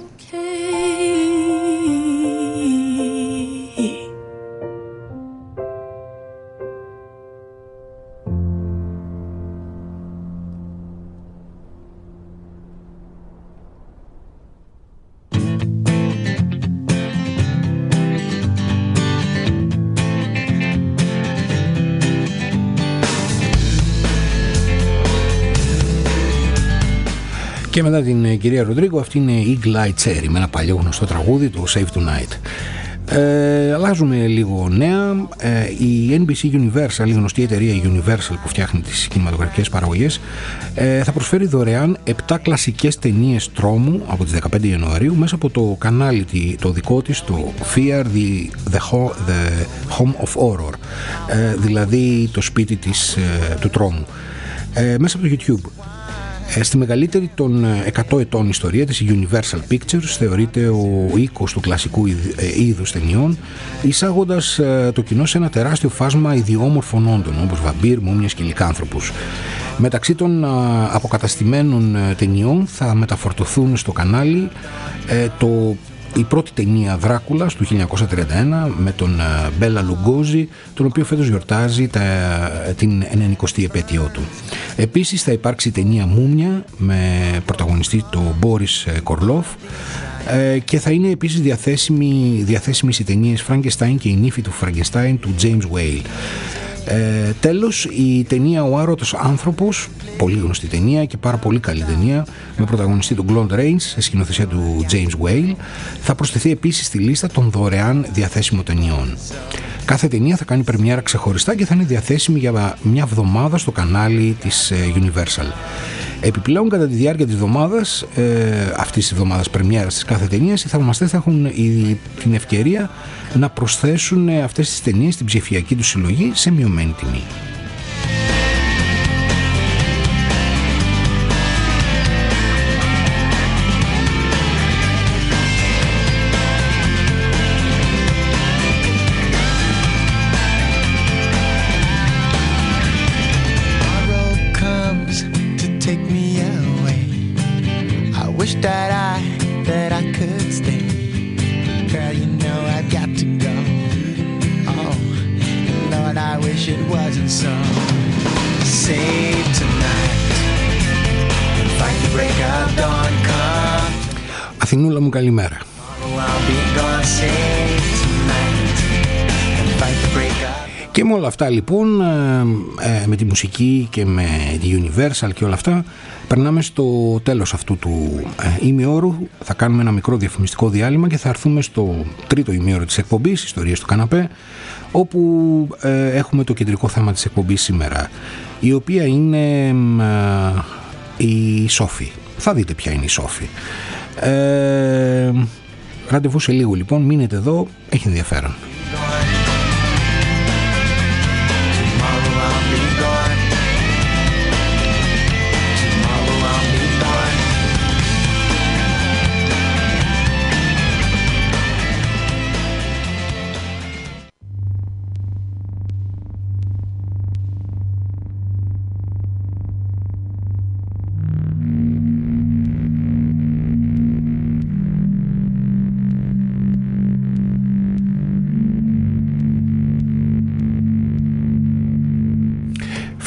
Και μετά την κυρία Ροντρίγκο, αυτή είναι η Eagle Eye Cherry με ένα παλιό γνωστό τραγούδι, το Save Tonight. Αλλάζουμε λίγο νέα. Η NBC Universal, η γνωστή εταιρεία Universal που φτιάχνει τις κινηματογραφικές παραγωγές, θα προσφέρει δωρεάν 7 κλασικές ταινίες τρόμου από τις 15 Ιανουαρίου μέσα από το κανάλι το δικό της, το Fear the Home of Horror, δηλαδή το σπίτι του τρόμου, μέσα από το YouTube. Στη μεγαλύτερη των 100 ετών ιστορία της, η Universal Pictures θεωρείται ο οίκος του κλασικού είδους ταινιών, εισάγοντας το κοινό σε ένα τεράστιο φάσμα ιδιόμορφων όντων, όπως βαμπύρ, μούμιες και λυκάνθρωπους. Μεταξύ των αποκαταστημένων ταινιών θα μεταφορτωθούν στο κανάλι η πρώτη ταινία Δράκουλας του 1931 με τον Μπέλα Λουγκόζι, τον οποίο φέτος γιορτάζει την 90η επέτειό του. Επίσης θα υπάρξει η ταινία Μούμια με πρωταγωνιστή τον Μπόρις Κορλόφ, και θα είναι επίσης διαθέσιμες οι ταινίες Frankenstein και η νύφη του Frankenstein του James Whale. Τέλος, η ταινία Ο Άρωτος Άνθρωπος, πολύ γνωστή ταινία και πάρα πολύ καλή ταινία, με πρωταγωνιστή τον Glond Rains σε σκηνοθεσία του James Whale, θα προσθεθεί επίσης στη λίστα των δωρεάν διαθέσιμων ταινιών. Κάθε ταινία θα κάνει πρεμιέρα ξεχωριστά και θα είναι διαθέσιμη για μια εβδομάδα στο κανάλι της Universal. Επιπλέον, κατά τη διάρκεια της εβδομάδας, αυτής της εβδομάδας πρεμιέρας της κάθε ταινίας, οι θαυμαστές θα έχουν την ευκαιρία να προσθέσουν αυτές τις ταινίες στην ψηφιακή του συλλογή σε μειωμένη τιμή. That I could stay. Girl, you know I've got to go. Oh, Lord, I wish it wasn't so. Save tonight and fight the break of dawn. Come, Αθηνούλα μου, καλημέρα. I'll be gone. Save tonight and fight the break of. Και με όλα αυτά λοιπόν, με τη μουσική και με τη Universal και όλα αυτά, περνάμε στο τέλος αυτού του ημιώρου. Θα κάνουμε ένα μικρό διαφημιστικό διάλειμμα και θα έρθουμε στο τρίτο ημιώρο της εκπομπής, Ιστορίες του Καναπέ, όπου έχουμε το κεντρικό θέμα της εκπομπής σήμερα, η οποία είναι η Σόφη. Θα δείτε ποια είναι η Σόφη. Ραντεβού σε λίγο λοιπόν, μείνετε εδώ, έχει ενδιαφέρον.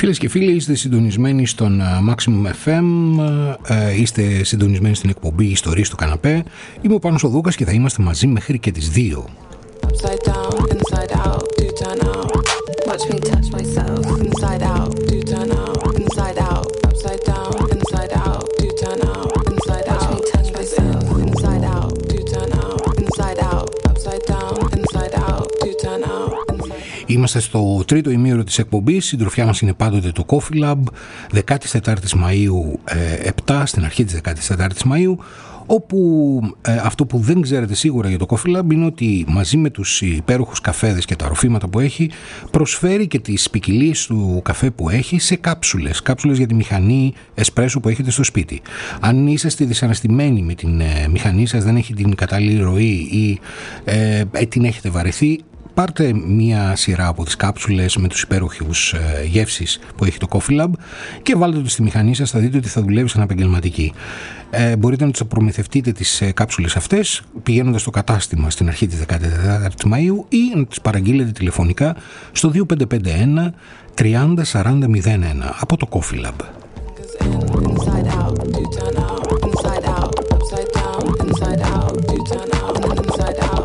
Φίλες και φίλοι, είστε συντονισμένοι στον Maximum FM, είστε συντονισμένοι στην εκπομπή Ιστορίες του Καναπέ. Είμαι ο Πάνος ο Δούκας και θα είμαστε μαζί μέχρι και τις 2. Upside down, inside out, do turn out. Watch me touch myself, inside out, do turn out, inside out, upside down, inside out, do turn out, inside out. Watch me touch myself, inside out, do turn out, inside out, upside down, inside out, do turn out. Είμαστε στο τρίτο ημίωρο της εκπομπής. Η συντροφιά μας είναι πάντοτε το Coffee Lab, 14ης Μαΐου 7, στην αρχή της 14ης Μαΐου, όπου αυτό που δεν ξέρετε σίγουρα για το Coffee Lab είναι ότι μαζί με τους υπέροχους καφέδες και τα ροφήματα που έχει, προσφέρει και τις ποικιλίες του καφέ που έχει σε κάψουλες για τη μηχανή εσπρέσο που έχετε στο σπίτι. Αν είσαστε δυσαναστημένοι με την μηχανή σας, δεν έχει την κατάλληλη ροή ή την έχετε βαρεθεί, πάρτε μία σειρά από τις κάψουλες με τους υπέροχους γεύσεις που έχει το Coffee Lab και βάλτε το στη μηχανή σας, θα δείτε ότι θα δουλεύει σαν επαγγελματική. Μπορείτε να τους προμηθευτείτε τις κάψουλες αυτές πηγαίνοντας στο κατάστημα στην αρχή της 14ης Μαΐου ή να τις παραγγείλετε τηλεφωνικά στο 2551 30 40 01 από το Coffee Lab. Inside out, do turn out, inside out, upside down, inside out, do turn out, inside out.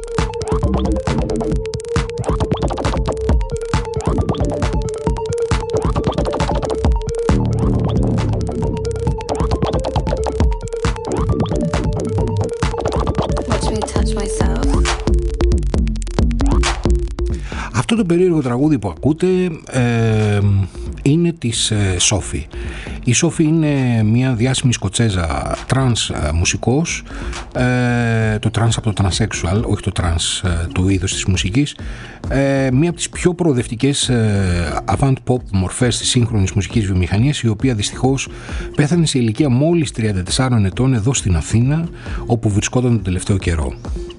Watch me touch myself. Αυτό το περίεργο τραγούδι που ακούτε είναι της Σόφι. Η Σόφι είναι μια διάσημη Σκοτσέζα τρανς μουσικός, το τρανς από το transsexual, όχι το τρανς του είδους της μουσικής, μια από τις πιο προοδευτικές avant pop μορφές της σύγχρονης μουσικής βιομηχανίας, η οποία δυστυχώς πέθανε σε ηλικία μόλις 34 ετών εδώ στην Αθήνα, όπου βρισκόταν τον τελευταίο καιρό.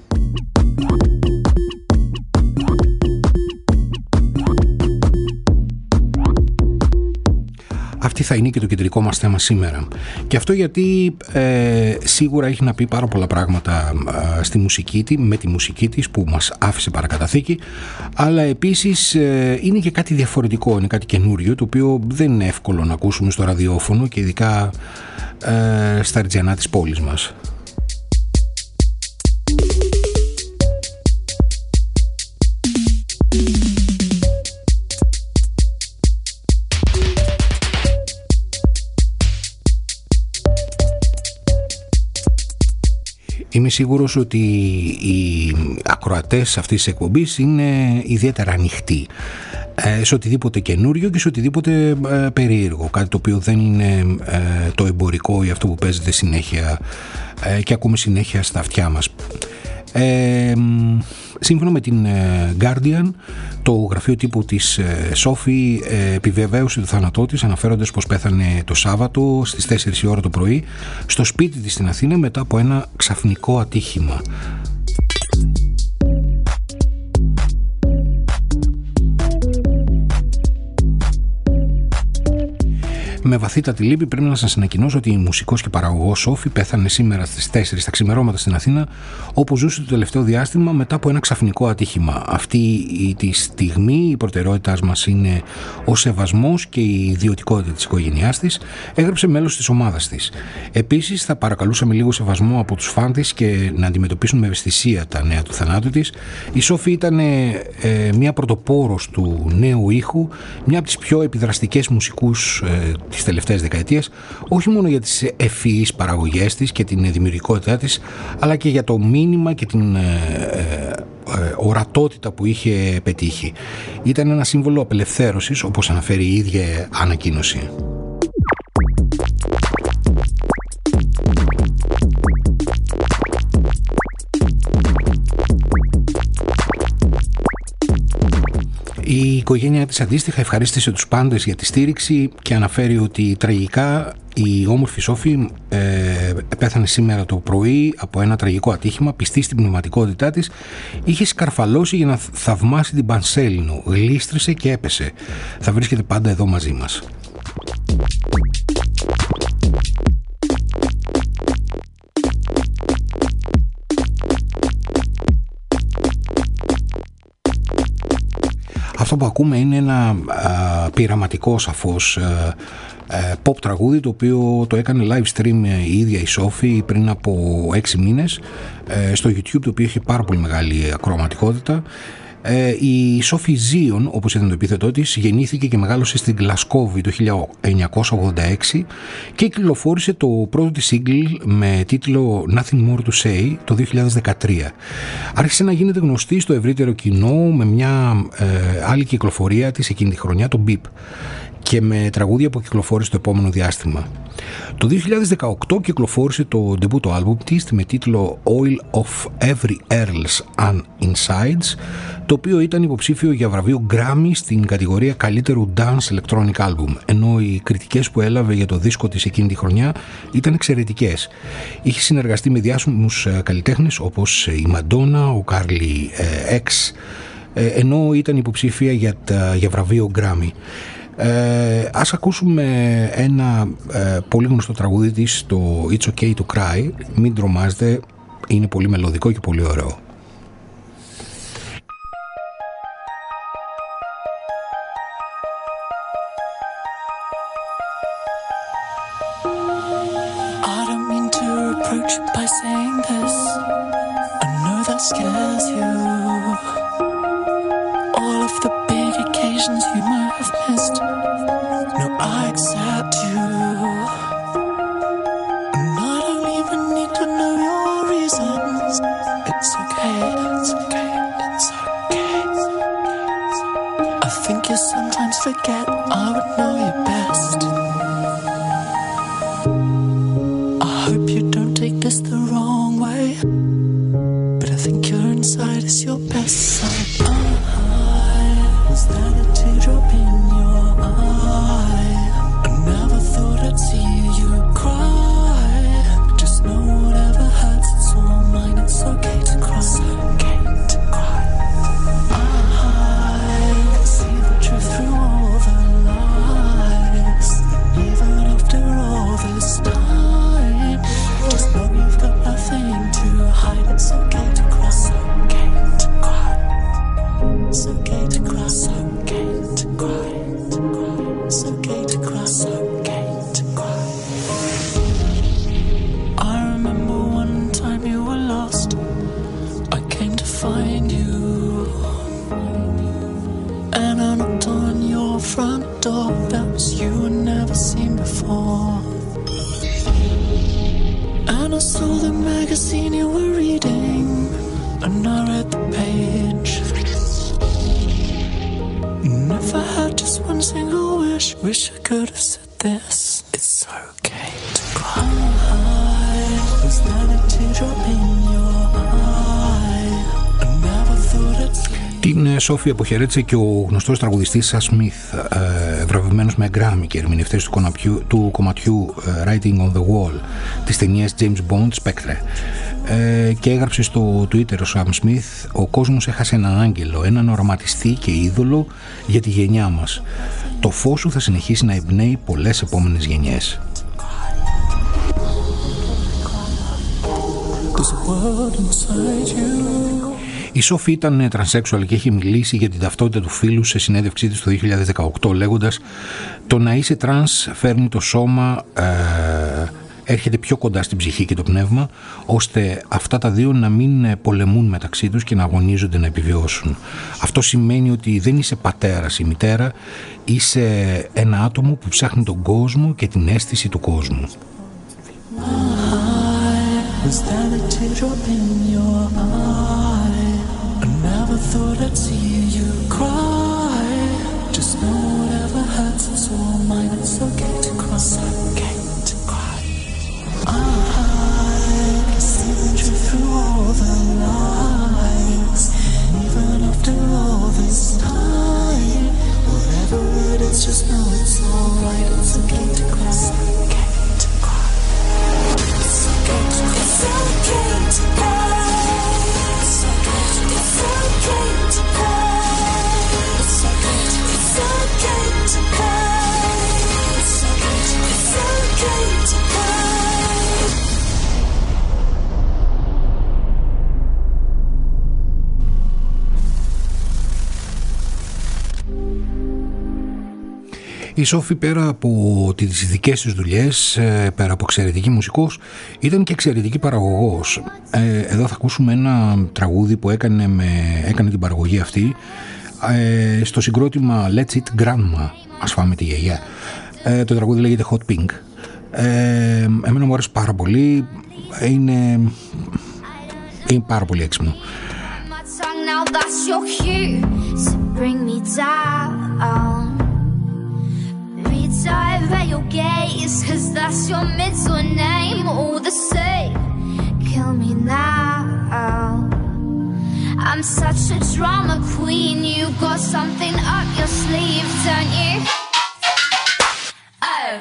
Αυτή θα είναι και το κεντρικό μας θέμα σήμερα. Και αυτό γιατί σίγουρα έχει να πει πάρα πολλά πράγματα στη μουσική της, με τη μουσική της που μας άφησε παρακαταθήκη, αλλά επίσης είναι και κάτι διαφορετικό, είναι κάτι καινούριο, το οποίο δεν είναι εύκολο να ακούσουμε στο ραδιόφωνο και ειδικά στα ριτζιανά της πόλης μας. Είμαι σίγουρος ότι οι ακροατές αυτής της εκπομπής είναι ιδιαίτερα ανοιχτοί σε οτιδήποτε καινούριο και σε οτιδήποτε περίεργο, κάτι το οποίο δεν είναι το εμπορικό ή αυτό που παίζεται συνέχεια και ακούμε συνέχεια στα αυτιά μας. Σύμφωνα με την Guardian, το γραφείο τύπου της Σόφι επιβεβαίωσε το θάνατό της, αναφέροντας πως πέθανε το Σάββατο στις 4 η ώρα το πρωί στο σπίτι της στην Αθήνα μετά από ένα ξαφνικό ατύχημα. Με βαθύτατη λύπη πρέπει να σας ανακοινώσω ότι η μουσικός και παραγωγός Σόφι πέθανε σήμερα στις 4 τα ξημερώματα στην Αθήνα, όπου ζούσε το τελευταίο διάστημα μετά από ένα ξαφνικό ατύχημα. Αυτή τη στιγμή η προτεραιότητά μας είναι ο σεβασμός και η ιδιωτικότητα της οικογένειάς της, έγραψε μέλος της ομάδας της. Επίσης θα παρακαλούσαμε λίγο σεβασμό από τους φαν της και να αντιμετωπίσουν με ευαισθησία τα νέα του θανάτου της. Η Σόφι ήταν μια πρωτοπόρος του νέου ήχου, μια από τις πιο επιδραστικές μουσικούς τις τελευταίες δεκαετίες, όχι μόνο για τις ευφυείς παραγωγές της και την δημιουργικότητά της, αλλά και για το μήνυμα και την ορατότητα που είχε πετύχει. Ήταν ένα σύμβολο απελευθέρωσης, όπως αναφέρει η ίδια ανακοίνωση. Η οικογένειά της αντίστοιχα ευχαρίστησε τους πάντες για τη στήριξη και αναφέρει ότι τραγικά η όμορφη Σόφι πέθανε σήμερα το πρωί από ένα τραγικό ατύχημα. Πιστή στην πνευματικότητά της, είχε σκαρφαλώσει για να θαυμάσει την Πανσέλινο, γλίστρησε και έπεσε. Θα βρίσκεται πάντα εδώ μαζί μας. Αυτό που ακούμε είναι ένα πειραματικό σαφώς pop τραγούδι, το οποίο το έκανε live stream η ίδια η Σόφη πριν από 6 μήνες στο YouTube, το οποίο είχε πάρα πολύ μεγάλη ακροαματικότητα. Η Σόφη Ζίον, όπως ήταν το επίθετό της, γεννήθηκε και μεγάλωσε στην Γλασκόβη το 1986 και κυκλοφόρησε το πρώτο της single με τίτλο Nothing More to Say το 2013. Άρχισε να γίνεται γνωστή στο ευρύτερο κοινό με μια άλλη κυκλοφορία της εκείνη τη χρονιά, το Beep, και με τραγούδια που κυκλοφόρησε το επόμενο διάστημα. Το 2018 κυκλοφόρησε το ντεμπούτο άλμπουμ της με τίτλο Oil of Every Earl's Insides, το οποίο ήταν υποψήφιο για βραβείο Grammy στην κατηγορία καλύτερου Dance Electronic Album, ενώ οι κριτικές που έλαβε για το δίσκο της εκείνη τη χρονιά ήταν εξαιρετικές. Είχε συνεργαστεί με διάσημους καλλιτέχνες όπως η Μαντόνα, ο Κάρλι X, ενώ ήταν υποψήφια για βραβείο Grammy. Ας ακούσουμε ένα πολύ γνωστό τραγούδι της, το It's Okay to Cry. Μην τρομάζετε, είναι πολύ μελωδικό και πολύ ωραίο. I don't mean to reproach you by saying this. I know that scares you. All of the big occasions you might have missed. No, I accept you. And I don't even need to know your reasons. It's okay, it's okay, it's okay. I think you sometimes forget I would know you best. I hope you don't take this the wrong way, but I think your inside is your best side. Was that a teardrop in your eye? I never thought I'd see you cry. But just know whatever hurts, it's all mine. It's okay to cry. It's okay to cry. I can see the truth through all the lies. And even after all this time, just know you've got nothing to hide. It's okay to cry. It's okay to cry. It's okay to cry. It's okay to cry. It's okay to cry. It's okay to cry. I remember one time you were lost. I came to find you, and I knocked on your front door. That was you had never seen before. And I saw the magazine you were reading, and I read the page. And if I had just one single wish I could have said this. It's okay to cry. Was that a teardrop in your eye? I never thought I'd see. Την Σόφη αποχαιρέτησε και ο γνωστός τραγουδιστής Σαν Σμιθ, βραβευμένος με Grammy και ερμηνευτές του κομματιού Writing on the Wall της ταινίας James Bond Spectre, και έγραψε στο Twitter ο Σαν Σμιθ: «Ο κόσμος έχασε έναν άγγελο, έναν οραματιστή και είδωλο για τη γενιά μας. Το φως σου θα συνεχίσει να εμπνέει πολλές επόμενες γενιές». Η Σόφη ήταν τρανσέξουαλ και είχε μιλήσει για την ταυτότητα του φίλου σε συνέντευξή της το 2018, λέγοντας: «Το να είσαι τρανς φέρνει το σώμα, έρχεται πιο κοντά στην ψυχή και το πνεύμα, ώστε αυτά τα δύο να μην πολεμούν μεταξύ τους και να αγωνίζονται να επιβιώσουν. Αυτό σημαίνει ότι δεν είσαι πατέρας ή μητέρα, είσαι ένα άτομο που ψάχνει τον κόσμο και την αίσθηση του κόσμου». Was that a teardrop in your eye? I never thought I'd see you cry. Just know whatever hurts, it's all mine. It's okay to cry. It's okay to cry. I can see the truth through all the lies. Even after all this time, whatever it is, just know it's alright. It's okay to cry. It's okay to cry. It's okay to cry. It's okay to cry. Η Σόφη, πέρα από τις δικές της δουλειές, πέρα από εξαιρετική μουσικός, ήταν και εξαιρετική παραγωγός. Εδώ θα ακούσουμε ένα τραγούδι που έκανε την παραγωγή αυτή στο συγκρότημα Let's Eat Grandma, ας φάμε τη γιαγιά. Το τραγούδι λέγεται Hot Pink. Εμένα μου αρέσει πάρα πολύ, είναι πάρα πολύ έξυπνο. Now that's your cue, so bring me down. Redive at your gaze, cause that's your middle name. All the same, kill me now. I'm such a drama queen, you got something up your sleeve, don't you? Oh.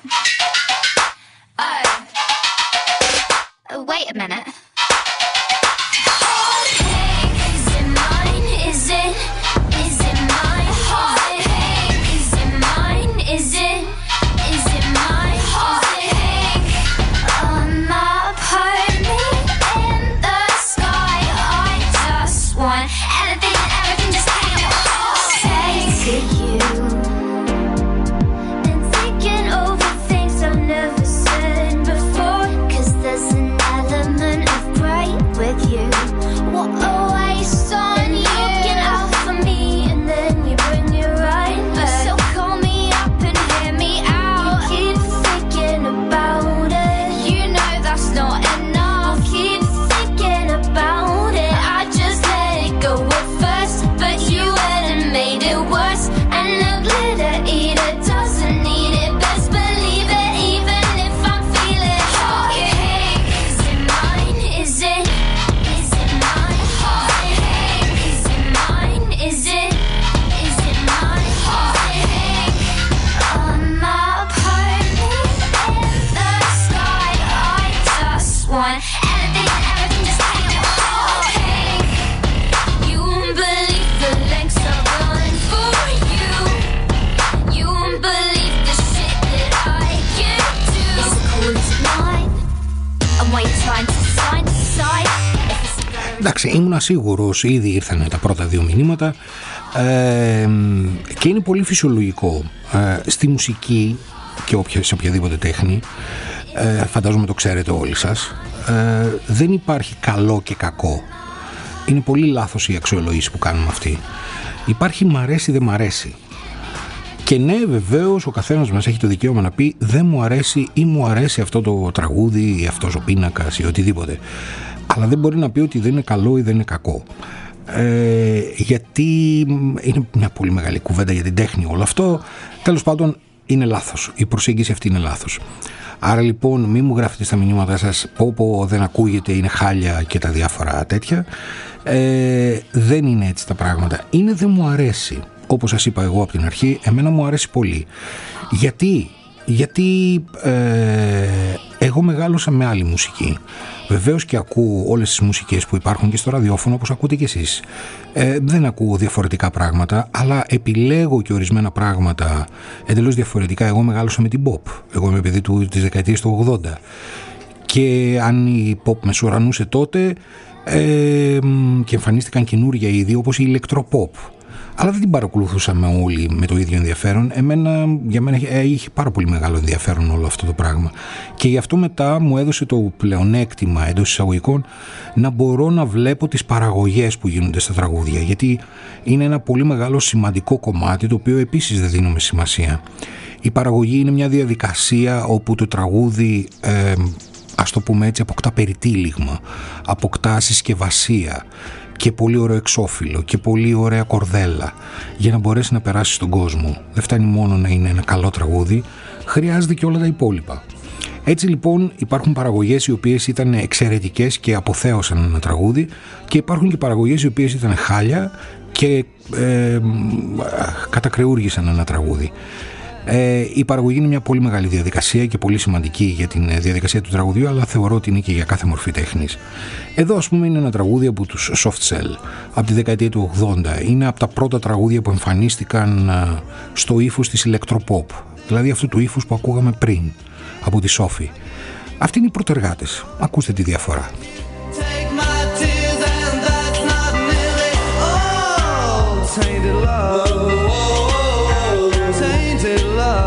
Wait a minute. Εντάξει, ήμουν σίγουρος, ήδη ήρθαν τα πρώτα δύο μηνύματα και είναι πολύ φυσιολογικό στη μουσική και σε οποιαδήποτε τέχνη, φαντάζομαι το ξέρετε όλοι σας, δεν υπάρχει καλό και κακό. Είναι πολύ λάθος η αξιολόγηση που κάνουμε αυτή. Υπάρχει μ' αρέσει, δεν μ' αρέσει. Και ναι, βεβαίως ο καθένας μας έχει το δικαίωμα να πει δεν μου αρέσει ή μου αρέσει αυτό το τραγούδι ή αυτός ο πίνακας ή οτιδήποτε. Αλλά δεν μπορεί να πει ότι δεν είναι καλό ή δεν είναι κακό. Γιατί είναι μια πολύ μεγάλη κουβέντα για την τέχνη όλο αυτό. Τέλος πάντων είναι λάθος. Η προσέγγιση αυτή είναι λάθος. Άρα λοιπόν μην μου γράφετε στα μηνύματα σας πω δεν ακούγεται, είναι χάλια και τα διάφορα τέτοια. Δεν είναι έτσι τα πράγματα. Είναι δεν μου αρέσει. Όπως σας είπα εγώ από την αρχή, εμένα μου αρέσει πολύ. Γιατί εγώ μεγάλωσα με άλλη μουσική. Βεβαίως και ακούω όλες τις μουσικές που υπάρχουν και στο ραδιόφωνο, όπως ακούτε κι εσείς. Δεν ακούω διαφορετικά πράγματα, αλλά επιλέγω και ορισμένα πράγματα εντελώς διαφορετικά. Εγώ μεγάλωσα με την pop. Εγώ είμαι παιδί της δεκαετίας του 80. Και αν η pop μεσουρανούσε τότε και εμφανίστηκαν καινούργια είδη όπως η ηλεκτροπop. Αλλά δεν την παρακολουθούσαμε όλοι με το ίδιο ενδιαφέρον. Για μένα είχε πάρα πολύ μεγάλο ενδιαφέρον όλο αυτό το πράγμα. Και γι' αυτό μετά μου έδωσε το πλεονέκτημα εντός εισαγωγικών να μπορώ να βλέπω τις παραγωγές που γίνονται στα τραγούδια. Γιατί είναι ένα πολύ μεγάλο σημαντικό κομμάτι το οποίο επίσης δεν δίνουμε σημασία. Η παραγωγή είναι μια διαδικασία όπου το τραγούδι, ας το πούμε έτσι, αποκτά περιτύλιγμα, αποκτά συσκευασία και πολύ ωραίο εξώφυλλο και πολύ ωραία κορδέλα για να μπορέσει να περάσει στον κόσμο. Δεν φτάνει μόνο να είναι ένα καλό τραγούδι, χρειάζεται και όλα τα υπόλοιπα. Έτσι λοιπόν υπάρχουν παραγωγές οι οποίες ήταν εξαιρετικές και αποθέωσαν ένα τραγούδι και υπάρχουν και παραγωγές οι οποίες ήταν χάλια και κατακρεούργησαν ένα τραγούδι. Η παραγωγή είναι μια πολύ μεγάλη διαδικασία και πολύ σημαντική για την διαδικασία του τραγουδιού, αλλά θεωρώ ότι είναι και για κάθε μορφή τέχνης. Εδώ ας πούμε είναι ένα τραγούδι από τους Soft Cell από τη δεκαετία του 80. Είναι από τα πρώτα τραγούδια που εμφανίστηκαν στο ύφος της ηλεκτροπop, δηλαδή αυτού του ύφους που ακούγαμε πριν από τη Σόφη. Αυτοί είναι οι πρωτεργάτες. Ακούστε τη διαφορά. Tainted love.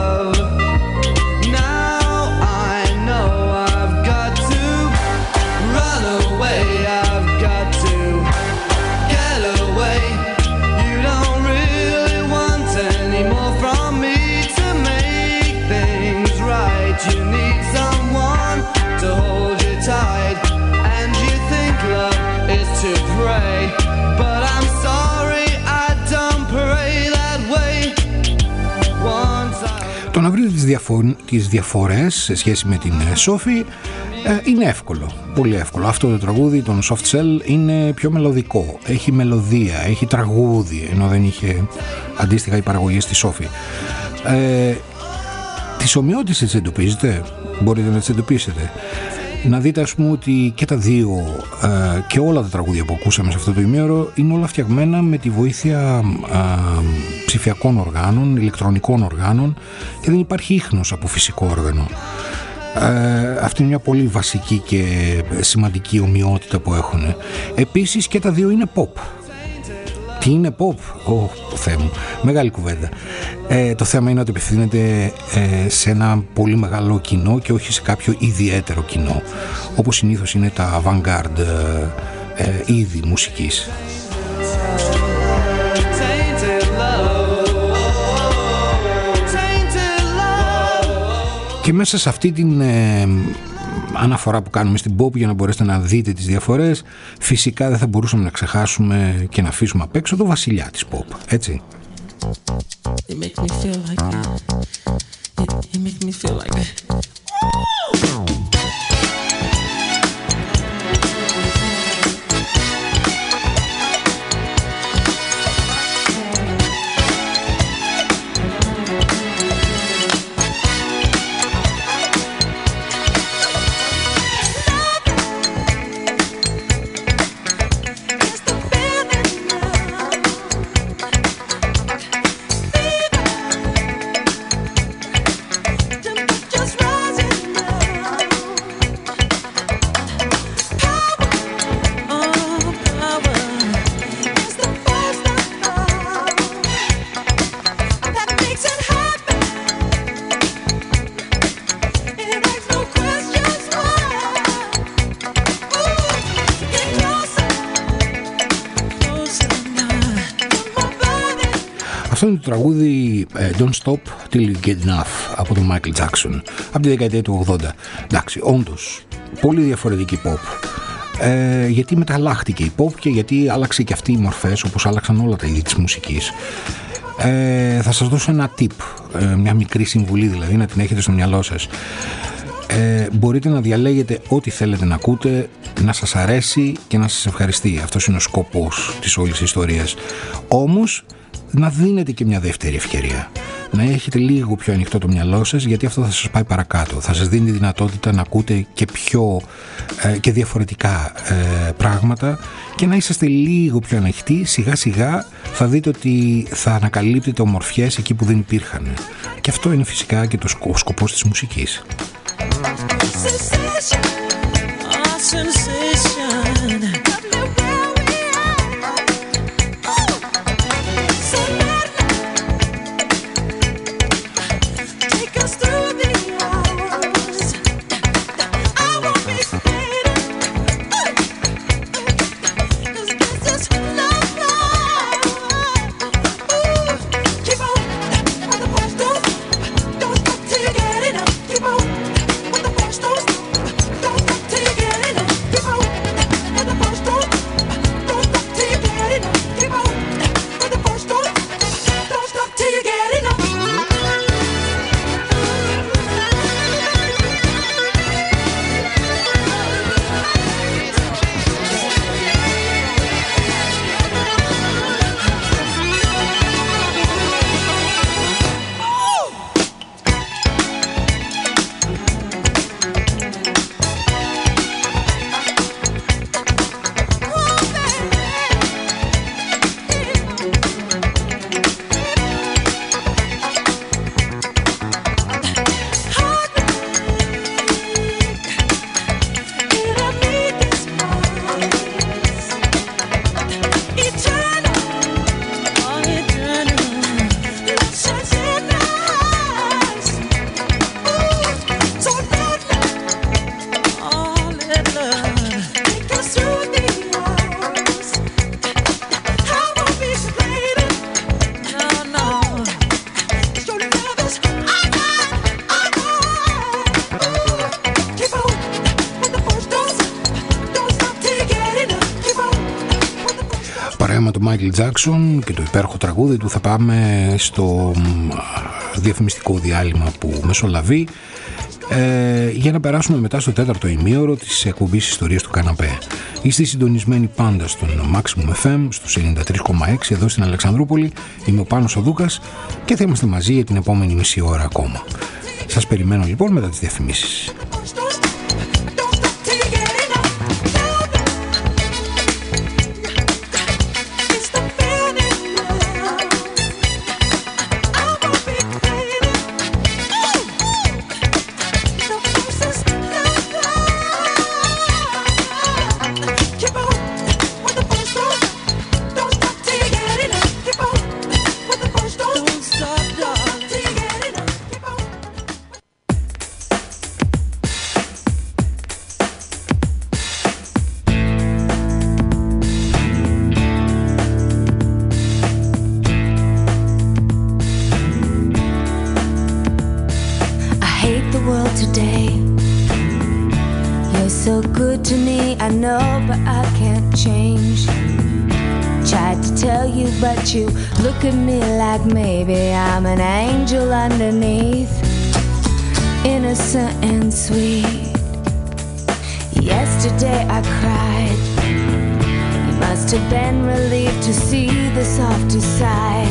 to pray, but I'm sorry I don't pray that way. Once I... Το να βρείτε τις διαφορές σε σχέση με την Σόφη είναι εύκολο, πολύ εύκολο. Αυτό το τραγούδι, τον Soft Cell, είναι πιο μελωδικό, έχει μελωδία, έχει τραγούδι, ενώ δεν είχε αντίστοιχα η παραγωγή στη Σόφη. Τις ομοιότητες τις εντοπίζετε, μπορείτε να τις εντοπίσετε. Να δείτε, ας πούμε, ότι και τα δύο και όλα τα τραγούδια που ακούσαμε σε αυτό το ημίωρο είναι όλα φτιαγμένα με τη βοήθεια ψηφιακών οργάνων, ηλεκτρονικών οργάνων, και δεν υπάρχει ίχνος από φυσικό όργανο. Αυτή είναι μια πολύ βασική και σημαντική ομοιότητα που έχουν. Επίσης και τα δύο είναι pop. Τι είναι pop? Θεέ μου, μεγάλη κουβέντα. Το θέμα είναι ότι απευθύνεται σε ένα πολύ μεγάλο κοινό και όχι σε κάποιο ιδιαίτερο κοινό, όπως συνήθως είναι τα avant-garde είδη μουσικής. Και μέσα σε αυτή την αναφορά που κάνουμε στην pop, για να μπορέσετε να δείτε τις διαφορές, φυσικά δεν θα μπορούσαμε να ξεχάσουμε και να αφήσουμε απ' έξω το βασιλιά της pop, έτσι. It makes me feel like it makes me feel like Αυτό είναι το τραγούδι Don't Stop Till You Get Enough από τον Michael Jackson από τη δεκαετία του 80. Εντάξει, όντως πολύ διαφορετική pop, γιατί μεταλλάχτηκε η pop και γιατί άλλαξε και αυτή οι μορφές, όπως άλλαξαν όλα τα είδη της μουσικής. Θα σας δώσω ένα tip, μια μικρή συμβουλή δηλαδή, να την έχετε στο μυαλό σας. Μπορείτε να διαλέγετε ό,τι θέλετε να ακούτε, να σας αρέσει και να σας ευχαριστεί. Αυτός είναι ο σκοπός της όλης ιστορίας. Όμως να δίνετε και μια δεύτερη ευκαιρία, να έχετε λίγο πιο ανοιχτό το μυαλό σας, γιατί αυτό θα σας πάει παρακάτω, θα σας δίνει τη δυνατότητα να ακούτε και πιο και διαφορετικά πράγματα και να είσαστε λίγο πιο ανοιχτοί. Σιγά σιγά θα δείτε ότι θα ανακαλύπτετε ομορφιές εκεί που δεν υπήρχαν, και αυτό είναι φυσικά και το σκοπός της μουσικής. παρέα με τον Μάικλ Τζάκσον και το υπέροχο τραγούδι του θα πάμε στο διαφημιστικό διάλειμμα που μεσολαβεί για να περάσουμε μετά στο τέταρτο ημίωρο της εκπομπής Ιστορίας του Καναπέ. Είστε συντονισμένοι πάντα στον Maximum FM στους 93,6 εδώ στην Αλεξανδρούπολη. Είμαι ο Πάνος ο Δούκας και θα είμαστε μαζί για την επόμενη μισή ώρα ακόμα. Σας περιμένω λοιπόν μετά τις διαφημίσεις. But you look at me like maybe I'm an angel underneath, innocent and sweet. Yesterday I cried. You must have been relieved to see the softer side.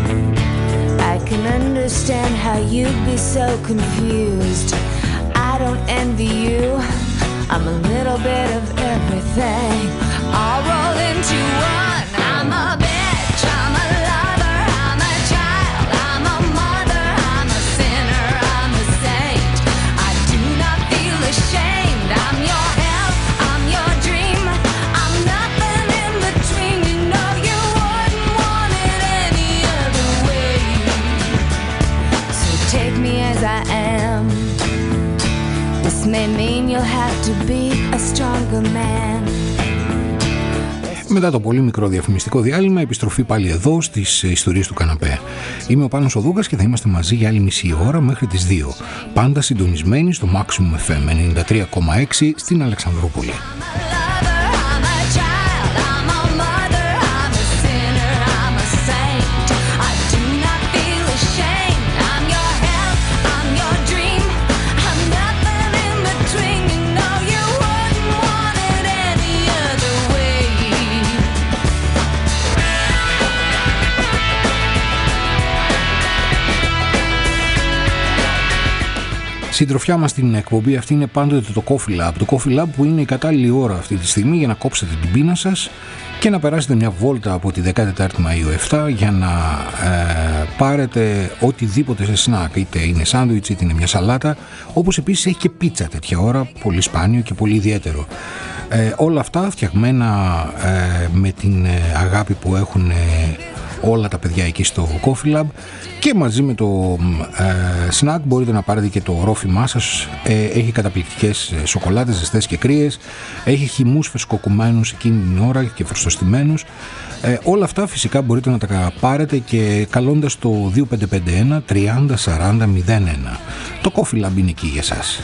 I can understand how you'd be so confused. I don't envy you. I'm a little bit of everything, all rolled into one. I'm a bitch, I'm a lover, I'm a child, I'm a mother, I'm a sinner, I'm a saint. I do not feel ashamed. I'm your hell, I'm your dream. I'm nothing in between. You know you wouldn't want it any other way. So take me as I am. This may mean you'll have to be a stronger man. Μετά το πολύ μικρό διαφημιστικό διάλειμμα, επιστροφή πάλι εδώ στις Ιστορίες του Καναπέ. Είμαι ο Πάνος ο Δούκας και θα είμαστε μαζί για άλλη μισή ώρα μέχρι τις 2. Πάντα συντονισμένοι στο Maximum FM 93,6 στην Αλεξανδρούπολη. Συντροφιά μας στην εκπομπή αυτή είναι πάντοτε το Coffee Lab. Το Coffee Lab που είναι η κατάλληλη ώρα αυτή τη στιγμή για να κόψετε την πείνα σας και να περάσετε μια βόλτα από τη 14η Μαΐου 7 για να πάρετε οτιδήποτε σε σνακ, είτε είναι σάντουιτς είτε είναι μια σαλάτα, όπως επίσης έχει και πίτσα τέτοια ώρα, πολύ σπάνιο και πολύ ιδιαίτερο. Όλα αυτά φτιαγμένα με την αγάπη που έχουν όλα τα παιδιά εκεί στο Coffee Lab, και μαζί με το snack μπορείτε να πάρετε και το ρόφημά σας. Έχει καταπληκτικές σοκολάτες ζεστές και κρύες, έχει χυμούς φρεσκοκομμένους εκείνη την ώρα και φρωστοστημένους. Όλα αυτά φυσικά μπορείτε να τα πάρετε και καλώντας το 2551 30 40 01. Το Coffee Lab είναι εκεί για σας.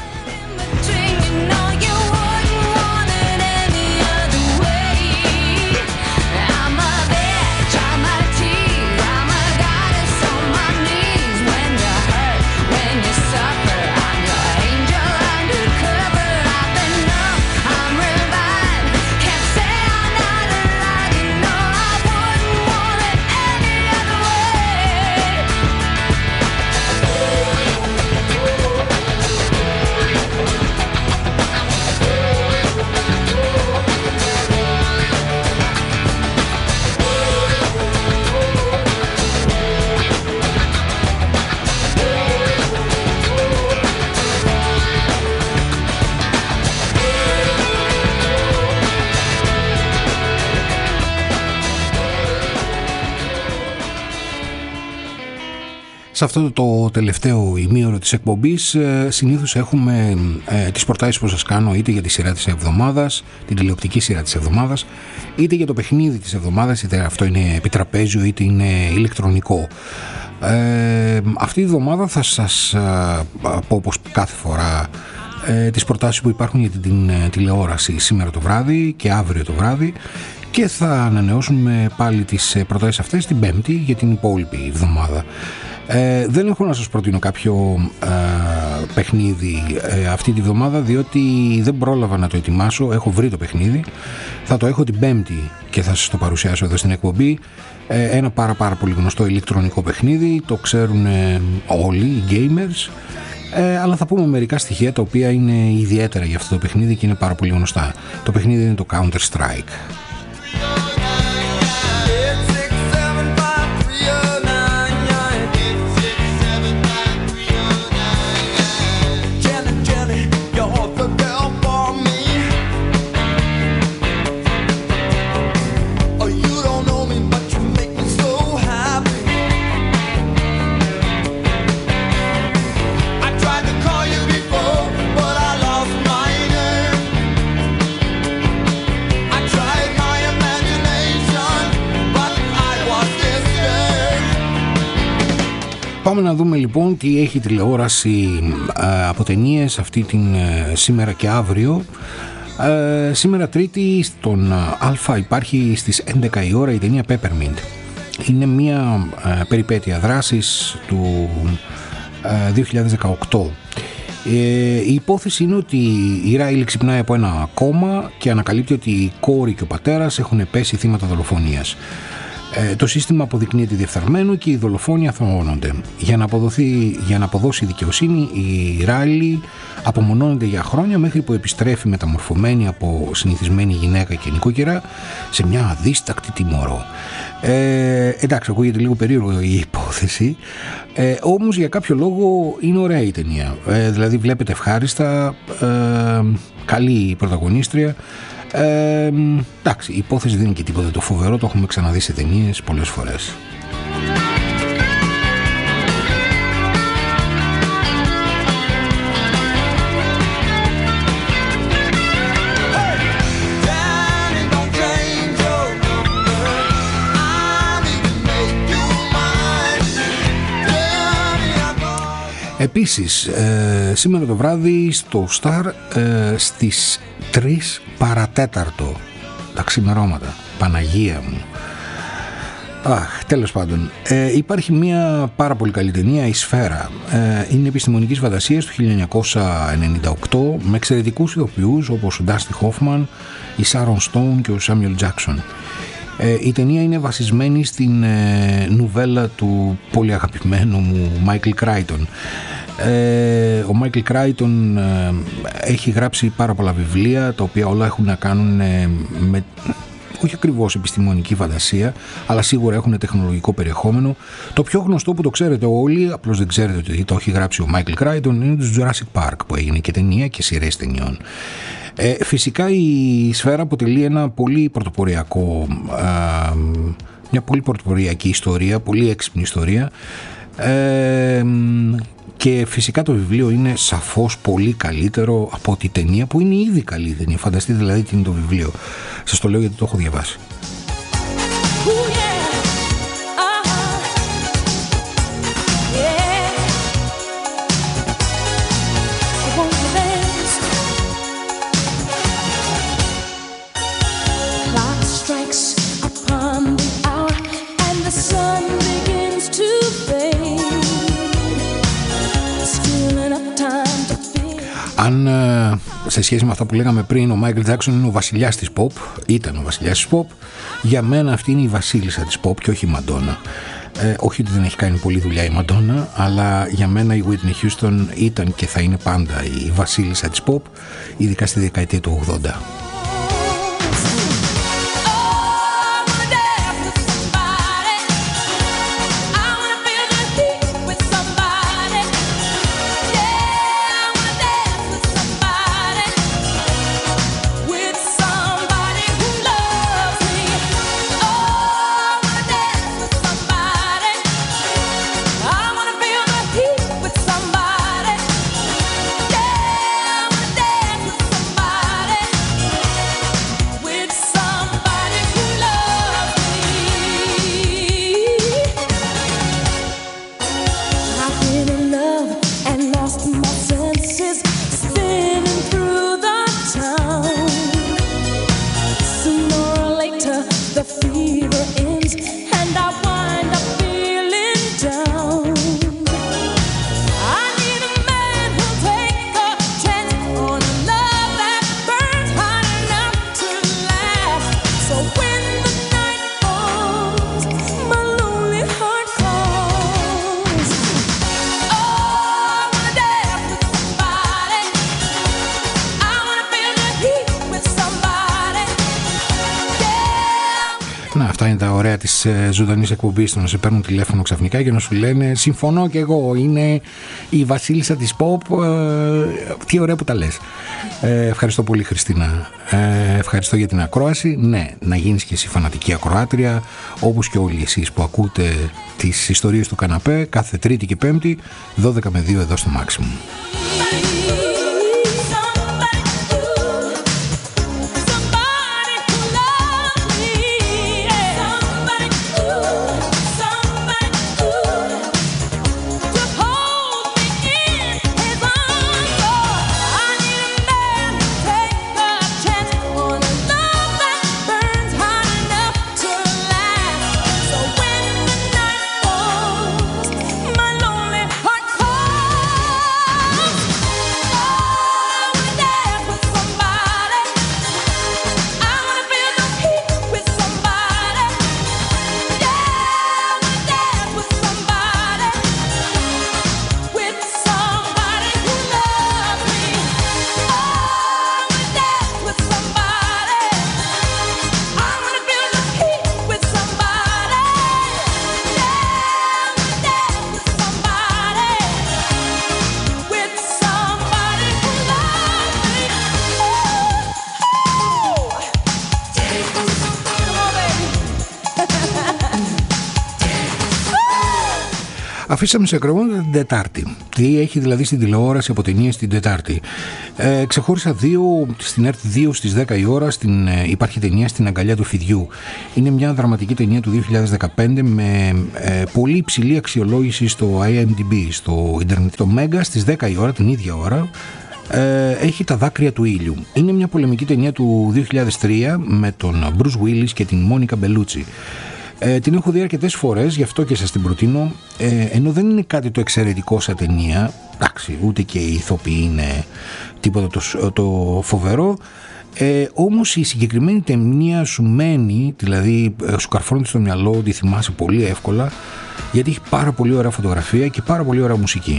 Σε αυτό το τελευταίο ημίωρο της εκπομπής συνήθως έχουμε τις προτάσεις που σας κάνω είτε για τη σειρά της εβδομάδας, την τηλεοπτική σειρά της εβδομάδας, είτε για το παιχνίδι της εβδομάδας, είτε αυτό είναι επιτραπέζιο είτε είναι ηλεκτρονικό. Αυτή η εβδομάδα θα σας πω, όπως κάθε φορά, τις προτάσεις που υπάρχουν για την τηλεόραση σήμερα το βράδυ και αύριο το βράδυ, και θα ανανεώσουμε πάλι τις προτάσεις αυτές την Πέμπτη για την υπόλοιπη εβδομάδα. Δεν έχω να σας προτείνω κάποιο παιχνίδι αυτή τη βδομάδα, διότι δεν πρόλαβα να το ετοιμάσω. Έχω βρει το παιχνίδι, θα το έχω την Πέμπτη και θα σας το παρουσιάσω εδώ στην εκπομπή. Ένα πάρα πολύ γνωστό ηλεκτρονικό παιχνίδι, το ξέρουν όλοι οι gamers, αλλά θα πούμε μερικά στοιχεία τα οποία είναι ιδιαίτερα για αυτό το παιχνίδι και είναι πάρα πολύ γνωστά. Το παιχνίδι είναι το Counter Strike. Πάμε να δούμε λοιπόν τι έχει τηλεόραση από ταινίες αυτή την σήμερα και αύριο. Σήμερα Τρίτη στον Α υπάρχει στις 11 η ώρα η ταινία Peppermint. Είναι μια περιπέτεια δράσης του 2018. Η υπόθεση είναι ότι η Ράιλι ξυπνάει από ένα κόμμα και ανακαλύπτει ότι η κόρη και ο πατέρας έχουν πέσει θύματα δολοφονίας. Το σύστημα αποδεικνύεται διεφθαρμένο και οι δολοφόνοι αθωώνονται. Για να αποδώσει δικαιοσύνη, η Ράιλι απομονώνεται για χρόνια μέχρι που επιστρέφει μεταμορφωμένη από συνηθισμένη γυναίκα και νοικοκυρά σε μια αδίστακτη τιμωρό. Εντάξει, ακούγεται λίγο περίεργο η υπόθεση, όμως για κάποιο λόγο είναι ωραία η ταινία. Δηλαδή βλέπετε ευχάριστα, καλή η πρωταγωνίστρια. Εντάξει, η υπόθεση δεν είναι και τίποτα το φοβερό, το έχουμε ξαναδεί σε ταινίες πολλές φορές. Επίσης, σήμερα το βράδυ στο Star στις 3 παρατέταρτο τα ξημερώματα, Παναγία μου. Τέλος πάντων, υπάρχει μια πάρα πολύ καλή ταινία, η Σφαίρα. Είναι επιστημονικής φαντασίας του 1998 με εξαιρετικούς ηθοποιούς όπως ο Ντάστι Χόφμαν, η Σάρον Στόουν και ο Σάμιουελ Τζάκσον. Η ταινία είναι βασισμένη στην νουβέλα του πολύ αγαπημένου μου Μάικλ Κράιτον. Ο Μάικλ Κράιτον έχει γράψει πάρα πολλά βιβλία τα οποία όλα έχουν να κάνουν με όχι ακριβώς επιστημονική φαντασία, αλλά σίγουρα έχουν τεχνολογικό περιεχόμενο. Το πιο γνωστό που το ξέρετε όλοι, απλώς δεν ξέρετε ότι το έχει γράψει ο Μάικλ Κράιτον, είναι το Jurassic Park, που έγινε και ταινία και σειρές ταινιών. Φυσικά η Σφαίρα αποτελεί ένα πολύ πρωτοποριακό, μια πολύ πρωτοποριακή ιστορία, πολύ έξυπνη ιστορία, και φυσικά το βιβλίο είναι σαφώς πολύ καλύτερο από τη ταινία, που είναι ήδη καλή ταινία. Φανταστείτε δηλαδή τι είναι το βιβλίο. Σας το λέω γιατί το έχω διαβάσει. Αν σε σχέση με αυτά που λέγαμε πριν, ο Μάικλ Τζάκσον είναι ο βασιλιάς της pop, ήταν ο βασιλιάς της pop, για μένα αυτή είναι η βασίλισσα της pop και όχι η Μαντόνα. Όχι ότι δεν έχει κάνει πολλή δουλειά η Μαντόνα, αλλά για μένα η Whitney Houston ήταν και θα είναι πάντα η βασίλισσα της pop, ειδικά στη δεκαετία του 80. Να, αυτά είναι τα ωραία της ζωντανής εκπομπής, να σε παίρνουν τηλέφωνο ξαφνικά και να σου λένε συμφωνώ και εγώ, είναι η βασίλισσα της pop, τι ωραία που τα λες. Ευχαριστώ πολύ, Χριστίνα. Ευχαριστώ για την ακρόαση. Ναι, να γίνεις και εσύ φανατική ακροάτρια, όπως και όλοι εσείς που ακούτε τις ιστορίες του καναπέ κάθε Τρίτη και Πέμπτη 12 με 2 εδώ στο Maximum. Αφήσαμε σε εκκρεμότητα την Τετάρτη. Τι έχει δηλαδή στην τηλεόραση από ταινίες την Τετάρτη. Ξεχώρισα στην ΕΡΤ 2 στις 10 η ώρα υπάρχει ταινία Στην αγκαλιά του φιδιού. Είναι μια δραματική ταινία του 2015 με πολύ υψηλή αξιολόγηση στο IMDb, στο ίντερνετ. Το Μέγκα στις 10 η ώρα, την ίδια ώρα, έχει Τα δάκρυα του ήλιου. Είναι μια πολεμική ταινία του 2003 με τον Bruce Willis και την Μόνικα Μπελούτσι. Την έχω δει αρκετές φορές, γι' αυτό και σας την προτείνω, ενώ δεν είναι κάτι το εξαιρετικό σαν ταινία, εντάξει, ούτε και οι ηθοποιοί είναι τίποτα το φοβερό, όμως η συγκεκριμένη ταινία σου μένει, δηλαδή σου καρφώνεται στο μυαλό, τη θυμάσαι πολύ εύκολα, γιατί έχει πάρα πολύ ωραία φωτογραφία και πάρα πολύ ωραία μουσική.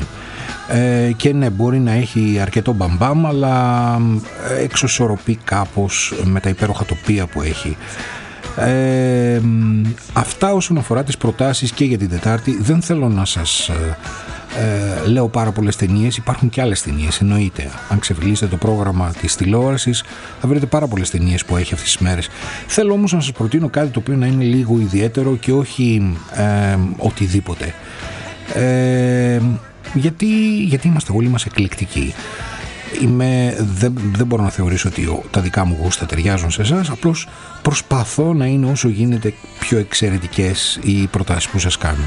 Και ναι, μπορεί να έχει αρκετό μπαμπάμ, αλλά εξωσορροπεί κάπως με τα υπέροχα τοπία που έχει. Αυτά όσον αφορά τις προτάσεις και για την Τετάρτη. Δεν θέλω να σας λέω πάρα πολλές ταινίες, υπάρχουν και άλλες ταινίες, εννοείται. Αν ξεφυλίσετε το πρόγραμμα της τηλεόρασης θα βρείτε πάρα πολλές ταινίες που έχει αυτές τις μέρες. Θέλω όμως να σας προτείνω κάτι το οποίο να είναι λίγο ιδιαίτερο και όχι οτιδήποτε, γιατί είμαστε όλοι μας εκλεκτικοί. Δεν μπορώ να θεωρήσω ότι τα δικά μου γούστα ταιριάζουν σε εσάς, απλώς προσπαθώ να είναι όσο γίνεται πιο εξαιρετικές οι προτάσεις που σας κάνω.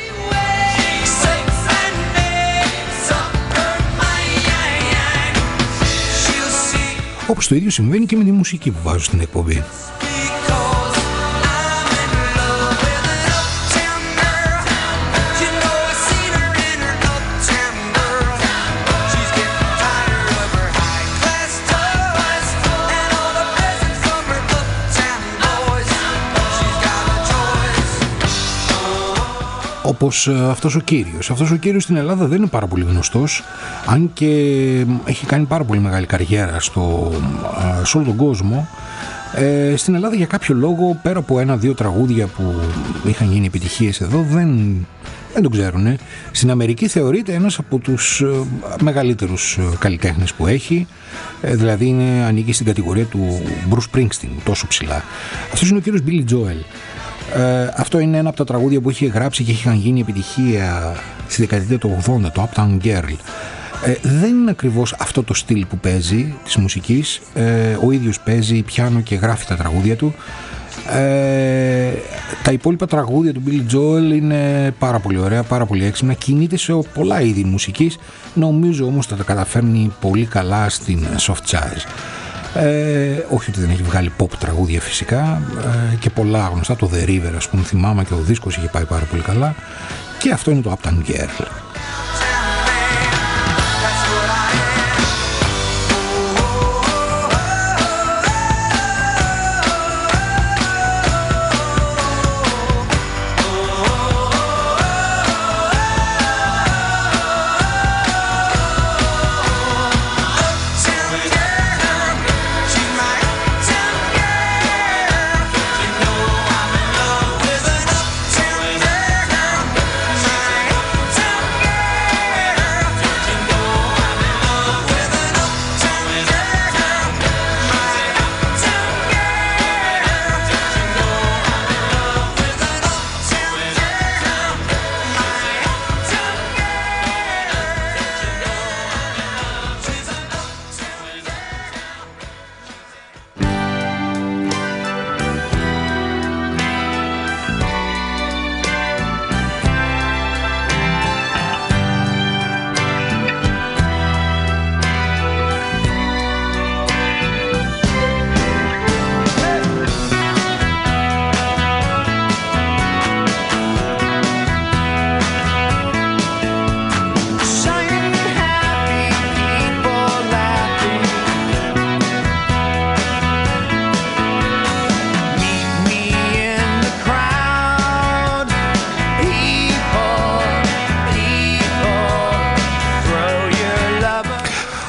Όπως το ίδιο συμβαίνει και με τη μουσική που βάζω στην εκπομπή. Όπως αυτός ο κύριος. Αυτός ο κύριος στην Ελλάδα δεν είναι πάρα πολύ γνωστός, αν και έχει κάνει πάρα πολύ μεγάλη καριέρα σε όλο τον κόσμο. Στην Ελλάδα για κάποιο λόγο, πέρα από 1-2 τραγούδια που είχαν γίνει επιτυχίες εδώ, δεν τον ξέρουν. Στην Αμερική θεωρείται ένας από τους μεγαλύτερους καλλιτέχνες που έχει, δηλαδή ανήκει στην κατηγορία του Bruce Springsteen, τόσο ψηλά. Αυτός είναι ο κύριος Billy Joel. Αυτό είναι ένα από τα τραγούδια που είχε γράψει και είχαν γίνει επιτυχία στη δεκαετία του 80, το Uptown Girl. Δεν είναι ακριβώς αυτό το στυλ που παίζει της μουσικής. Ο ίδιος παίζει πιάνο και γράφει τα τραγούδια του. Τα υπόλοιπα τραγούδια του Billy Joel είναι πάρα πολύ ωραία, πάρα πολύ έξυπνα, κινείται σε πολλά είδη μουσικής. Νομίζω όμως θα τα καταφέρνει πολύ καλά στην soft jazz. Όχι ότι δεν έχει βγάλει pop τραγούδια φυσικά, και πολλά γνωστά, το The River ας πούμε θυμάμαι, και ο δίσκος είχε πάει πάρα πολύ καλά, και αυτό είναι το Uptown Girl.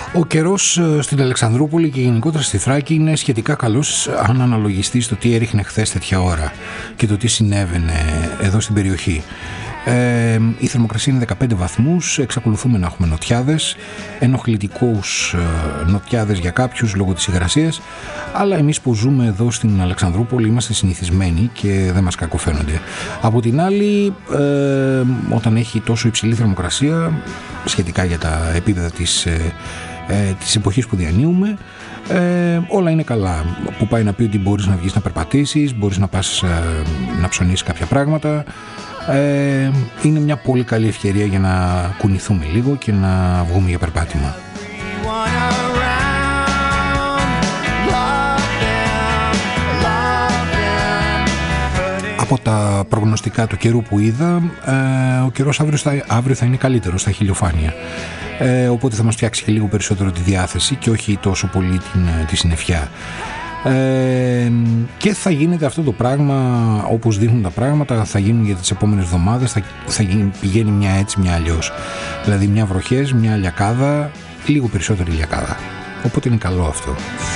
Ο καιρός στην Αλεξανδρούπολη και γενικότερα στη Θράκη είναι σχετικά καλός αν αναλογιστεί στο τι έριχνε χθες τέτοια ώρα και το τι συνέβαινε εδώ στην περιοχή. Η θερμοκρασία είναι 15 βαθμούς, εξακολουθούμε να έχουμε νοτιάδες, ενοχλητικούς νοτιάδες για κάποιους λόγω της υγρασίας, αλλά εμείς που ζούμε εδώ στην Αλεξανδρούπολη είμαστε συνηθισμένοι και δεν μας κακοφαίνονται. Από την άλλη, όταν έχει τόσο υψηλή θερμοκρασία σχετικά για τα επίπεδα της εποχής που διανύουμε, όλα είναι καλά, που πάει να πει ότι μπορείς να βγεις να περπατήσεις, μπορείς να πας να ψωνίσεις κάποια πράγματα. Είναι μια πολύ καλή ευκαιρία για να κουνηθούμε λίγο και να βγούμε για περπάτημα. Από τα προγνωστικά του καιρού που είδα, ο καιρός αύριο θα είναι καλύτερος στα χιλιοφάνεια, οπότε θα μας φτιάξει και λίγο περισσότερο τη διάθεση και όχι τόσο πολύ τη συννεφιά. Και θα γίνεται αυτό το πράγμα όπως δείχνουν τα πράγματα, θα γίνουν για τις επόμενες εβδομάδες, πηγαίνει μια έτσι μια αλλιώς, δηλαδή μια βροχές, μια λιακάδα, λίγο περισσότερη λιακάδα, οπότε είναι καλό αυτό.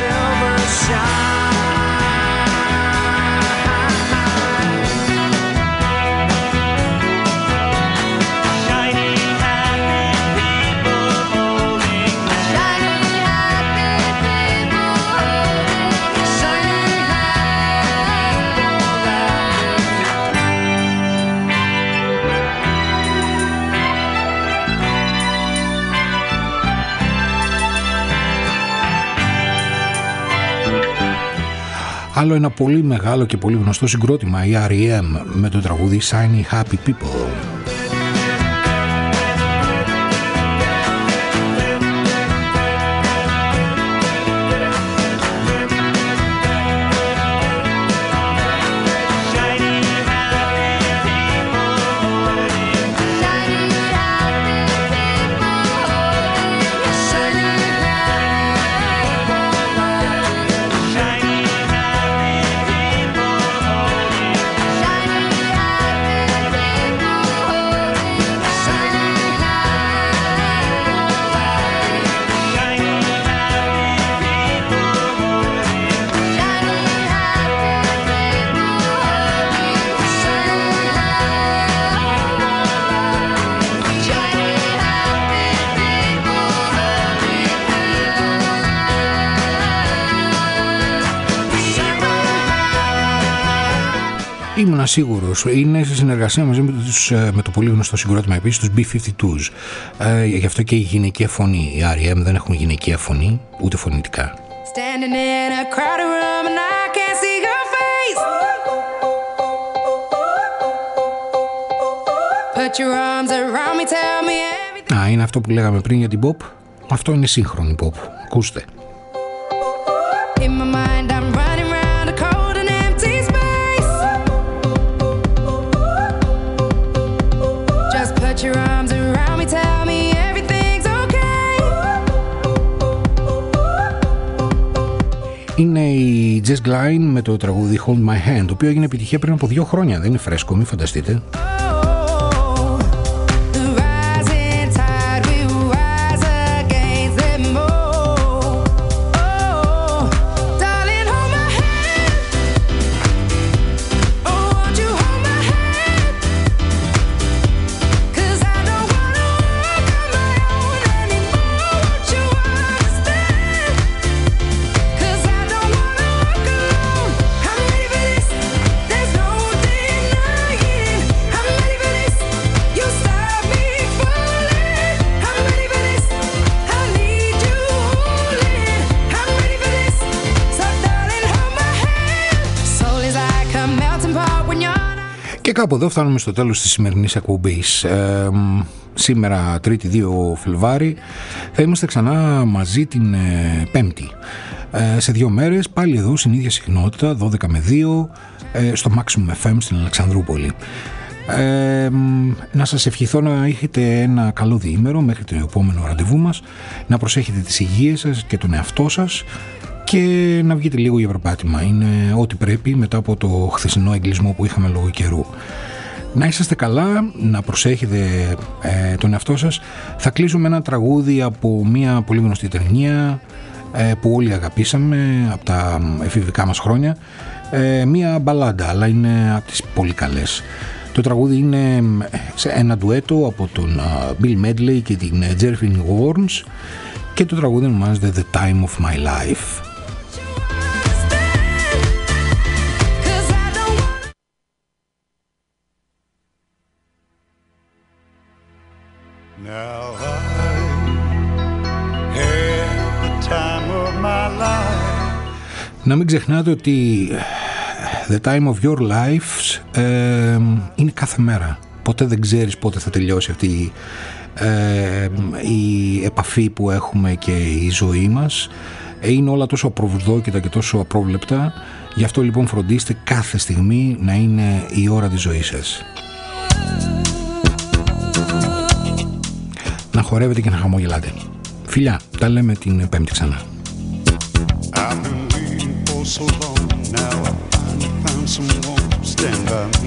Άλλο ένα πολύ μεγάλο και πολύ γνωστό συγκρότημα, η R.E.M. με το τραγούδι Shiny Happy People. Ήμουν σίγουρος, είναι σε συνεργασία μαζί με το πολύ γνωστό συγκρότημα επίσης, τους B-52s. Γι' αυτό και η γυναικεία φωνή. Οι R.E.M. δεν έχουν γυναικεία φωνή, ούτε φωνητικά. Είναι αυτό που λέγαμε πριν για την pop. Αυτό είναι σύγχρονη pop. Ακούστε. Είναι η Jess Glynne με το τραγούδι Hold My Hand, το οποίο έγινε επιτυχία πριν από 2 χρόνια. Δεν είναι φρέσκο, μην φανταστείτε. Και κάπου εδώ φτάνουμε στο τέλος της σημερινής εκπομπής. Σήμερα, Τρίτη 2 Φλεβάρι, θα είμαστε ξανά μαζί την Πέμπτη. Σε 2 μέρες, πάλι εδώ, στην ίδια συχνότητα, 12 με 2, στο Maximum FM στην Αλεξανδρούπολη. Να σας ευχηθώ να έχετε ένα καλό διήμερο μέχρι το επόμενο ραντεβού μας, να προσέχετε τις υγείες σας και τον εαυτό σας και να βγείτε λίγο για περπάτημα. Είναι ό,τι πρέπει μετά από το χθεσινό εγκλισμό που είχαμε λόγω καιρού. Να είσαστε καλά, να προσέχετε τον εαυτό σας. Θα κλείσω με ένα τραγούδι από μια πολύ γνωστή ταινία που όλοι αγαπήσαμε από τα εφηβικά μας χρόνια. Μια μπαλάντα, αλλά είναι από τις πολύ καλές. Το τραγούδι είναι σε ένα ντουέτο από τον Bill Medley και την Jervin Warnes και το τραγούδι ονομάζεται The Time of My Life. Now I had the time of my life. Να μην ξεχνάτε ότι The time of your life είναι κάθε μέρα. Ποτέ δεν ξέρεις πότε θα τελειώσει αυτή η επαφή που έχουμε και η ζωή μας. Είναι όλα τόσο απροσδόκητα και τόσο απρόβλεπτα. Γι' αυτό λοιπόν φροντίστε κάθε στιγμή να είναι η ώρα της ζωής σας. Να χορεύετε και να χαμογελάτε. Φιλιά, τα λέμε την Πέμπτη ξανά. I've been waiting for so long. Now I finally found someone to stand by me.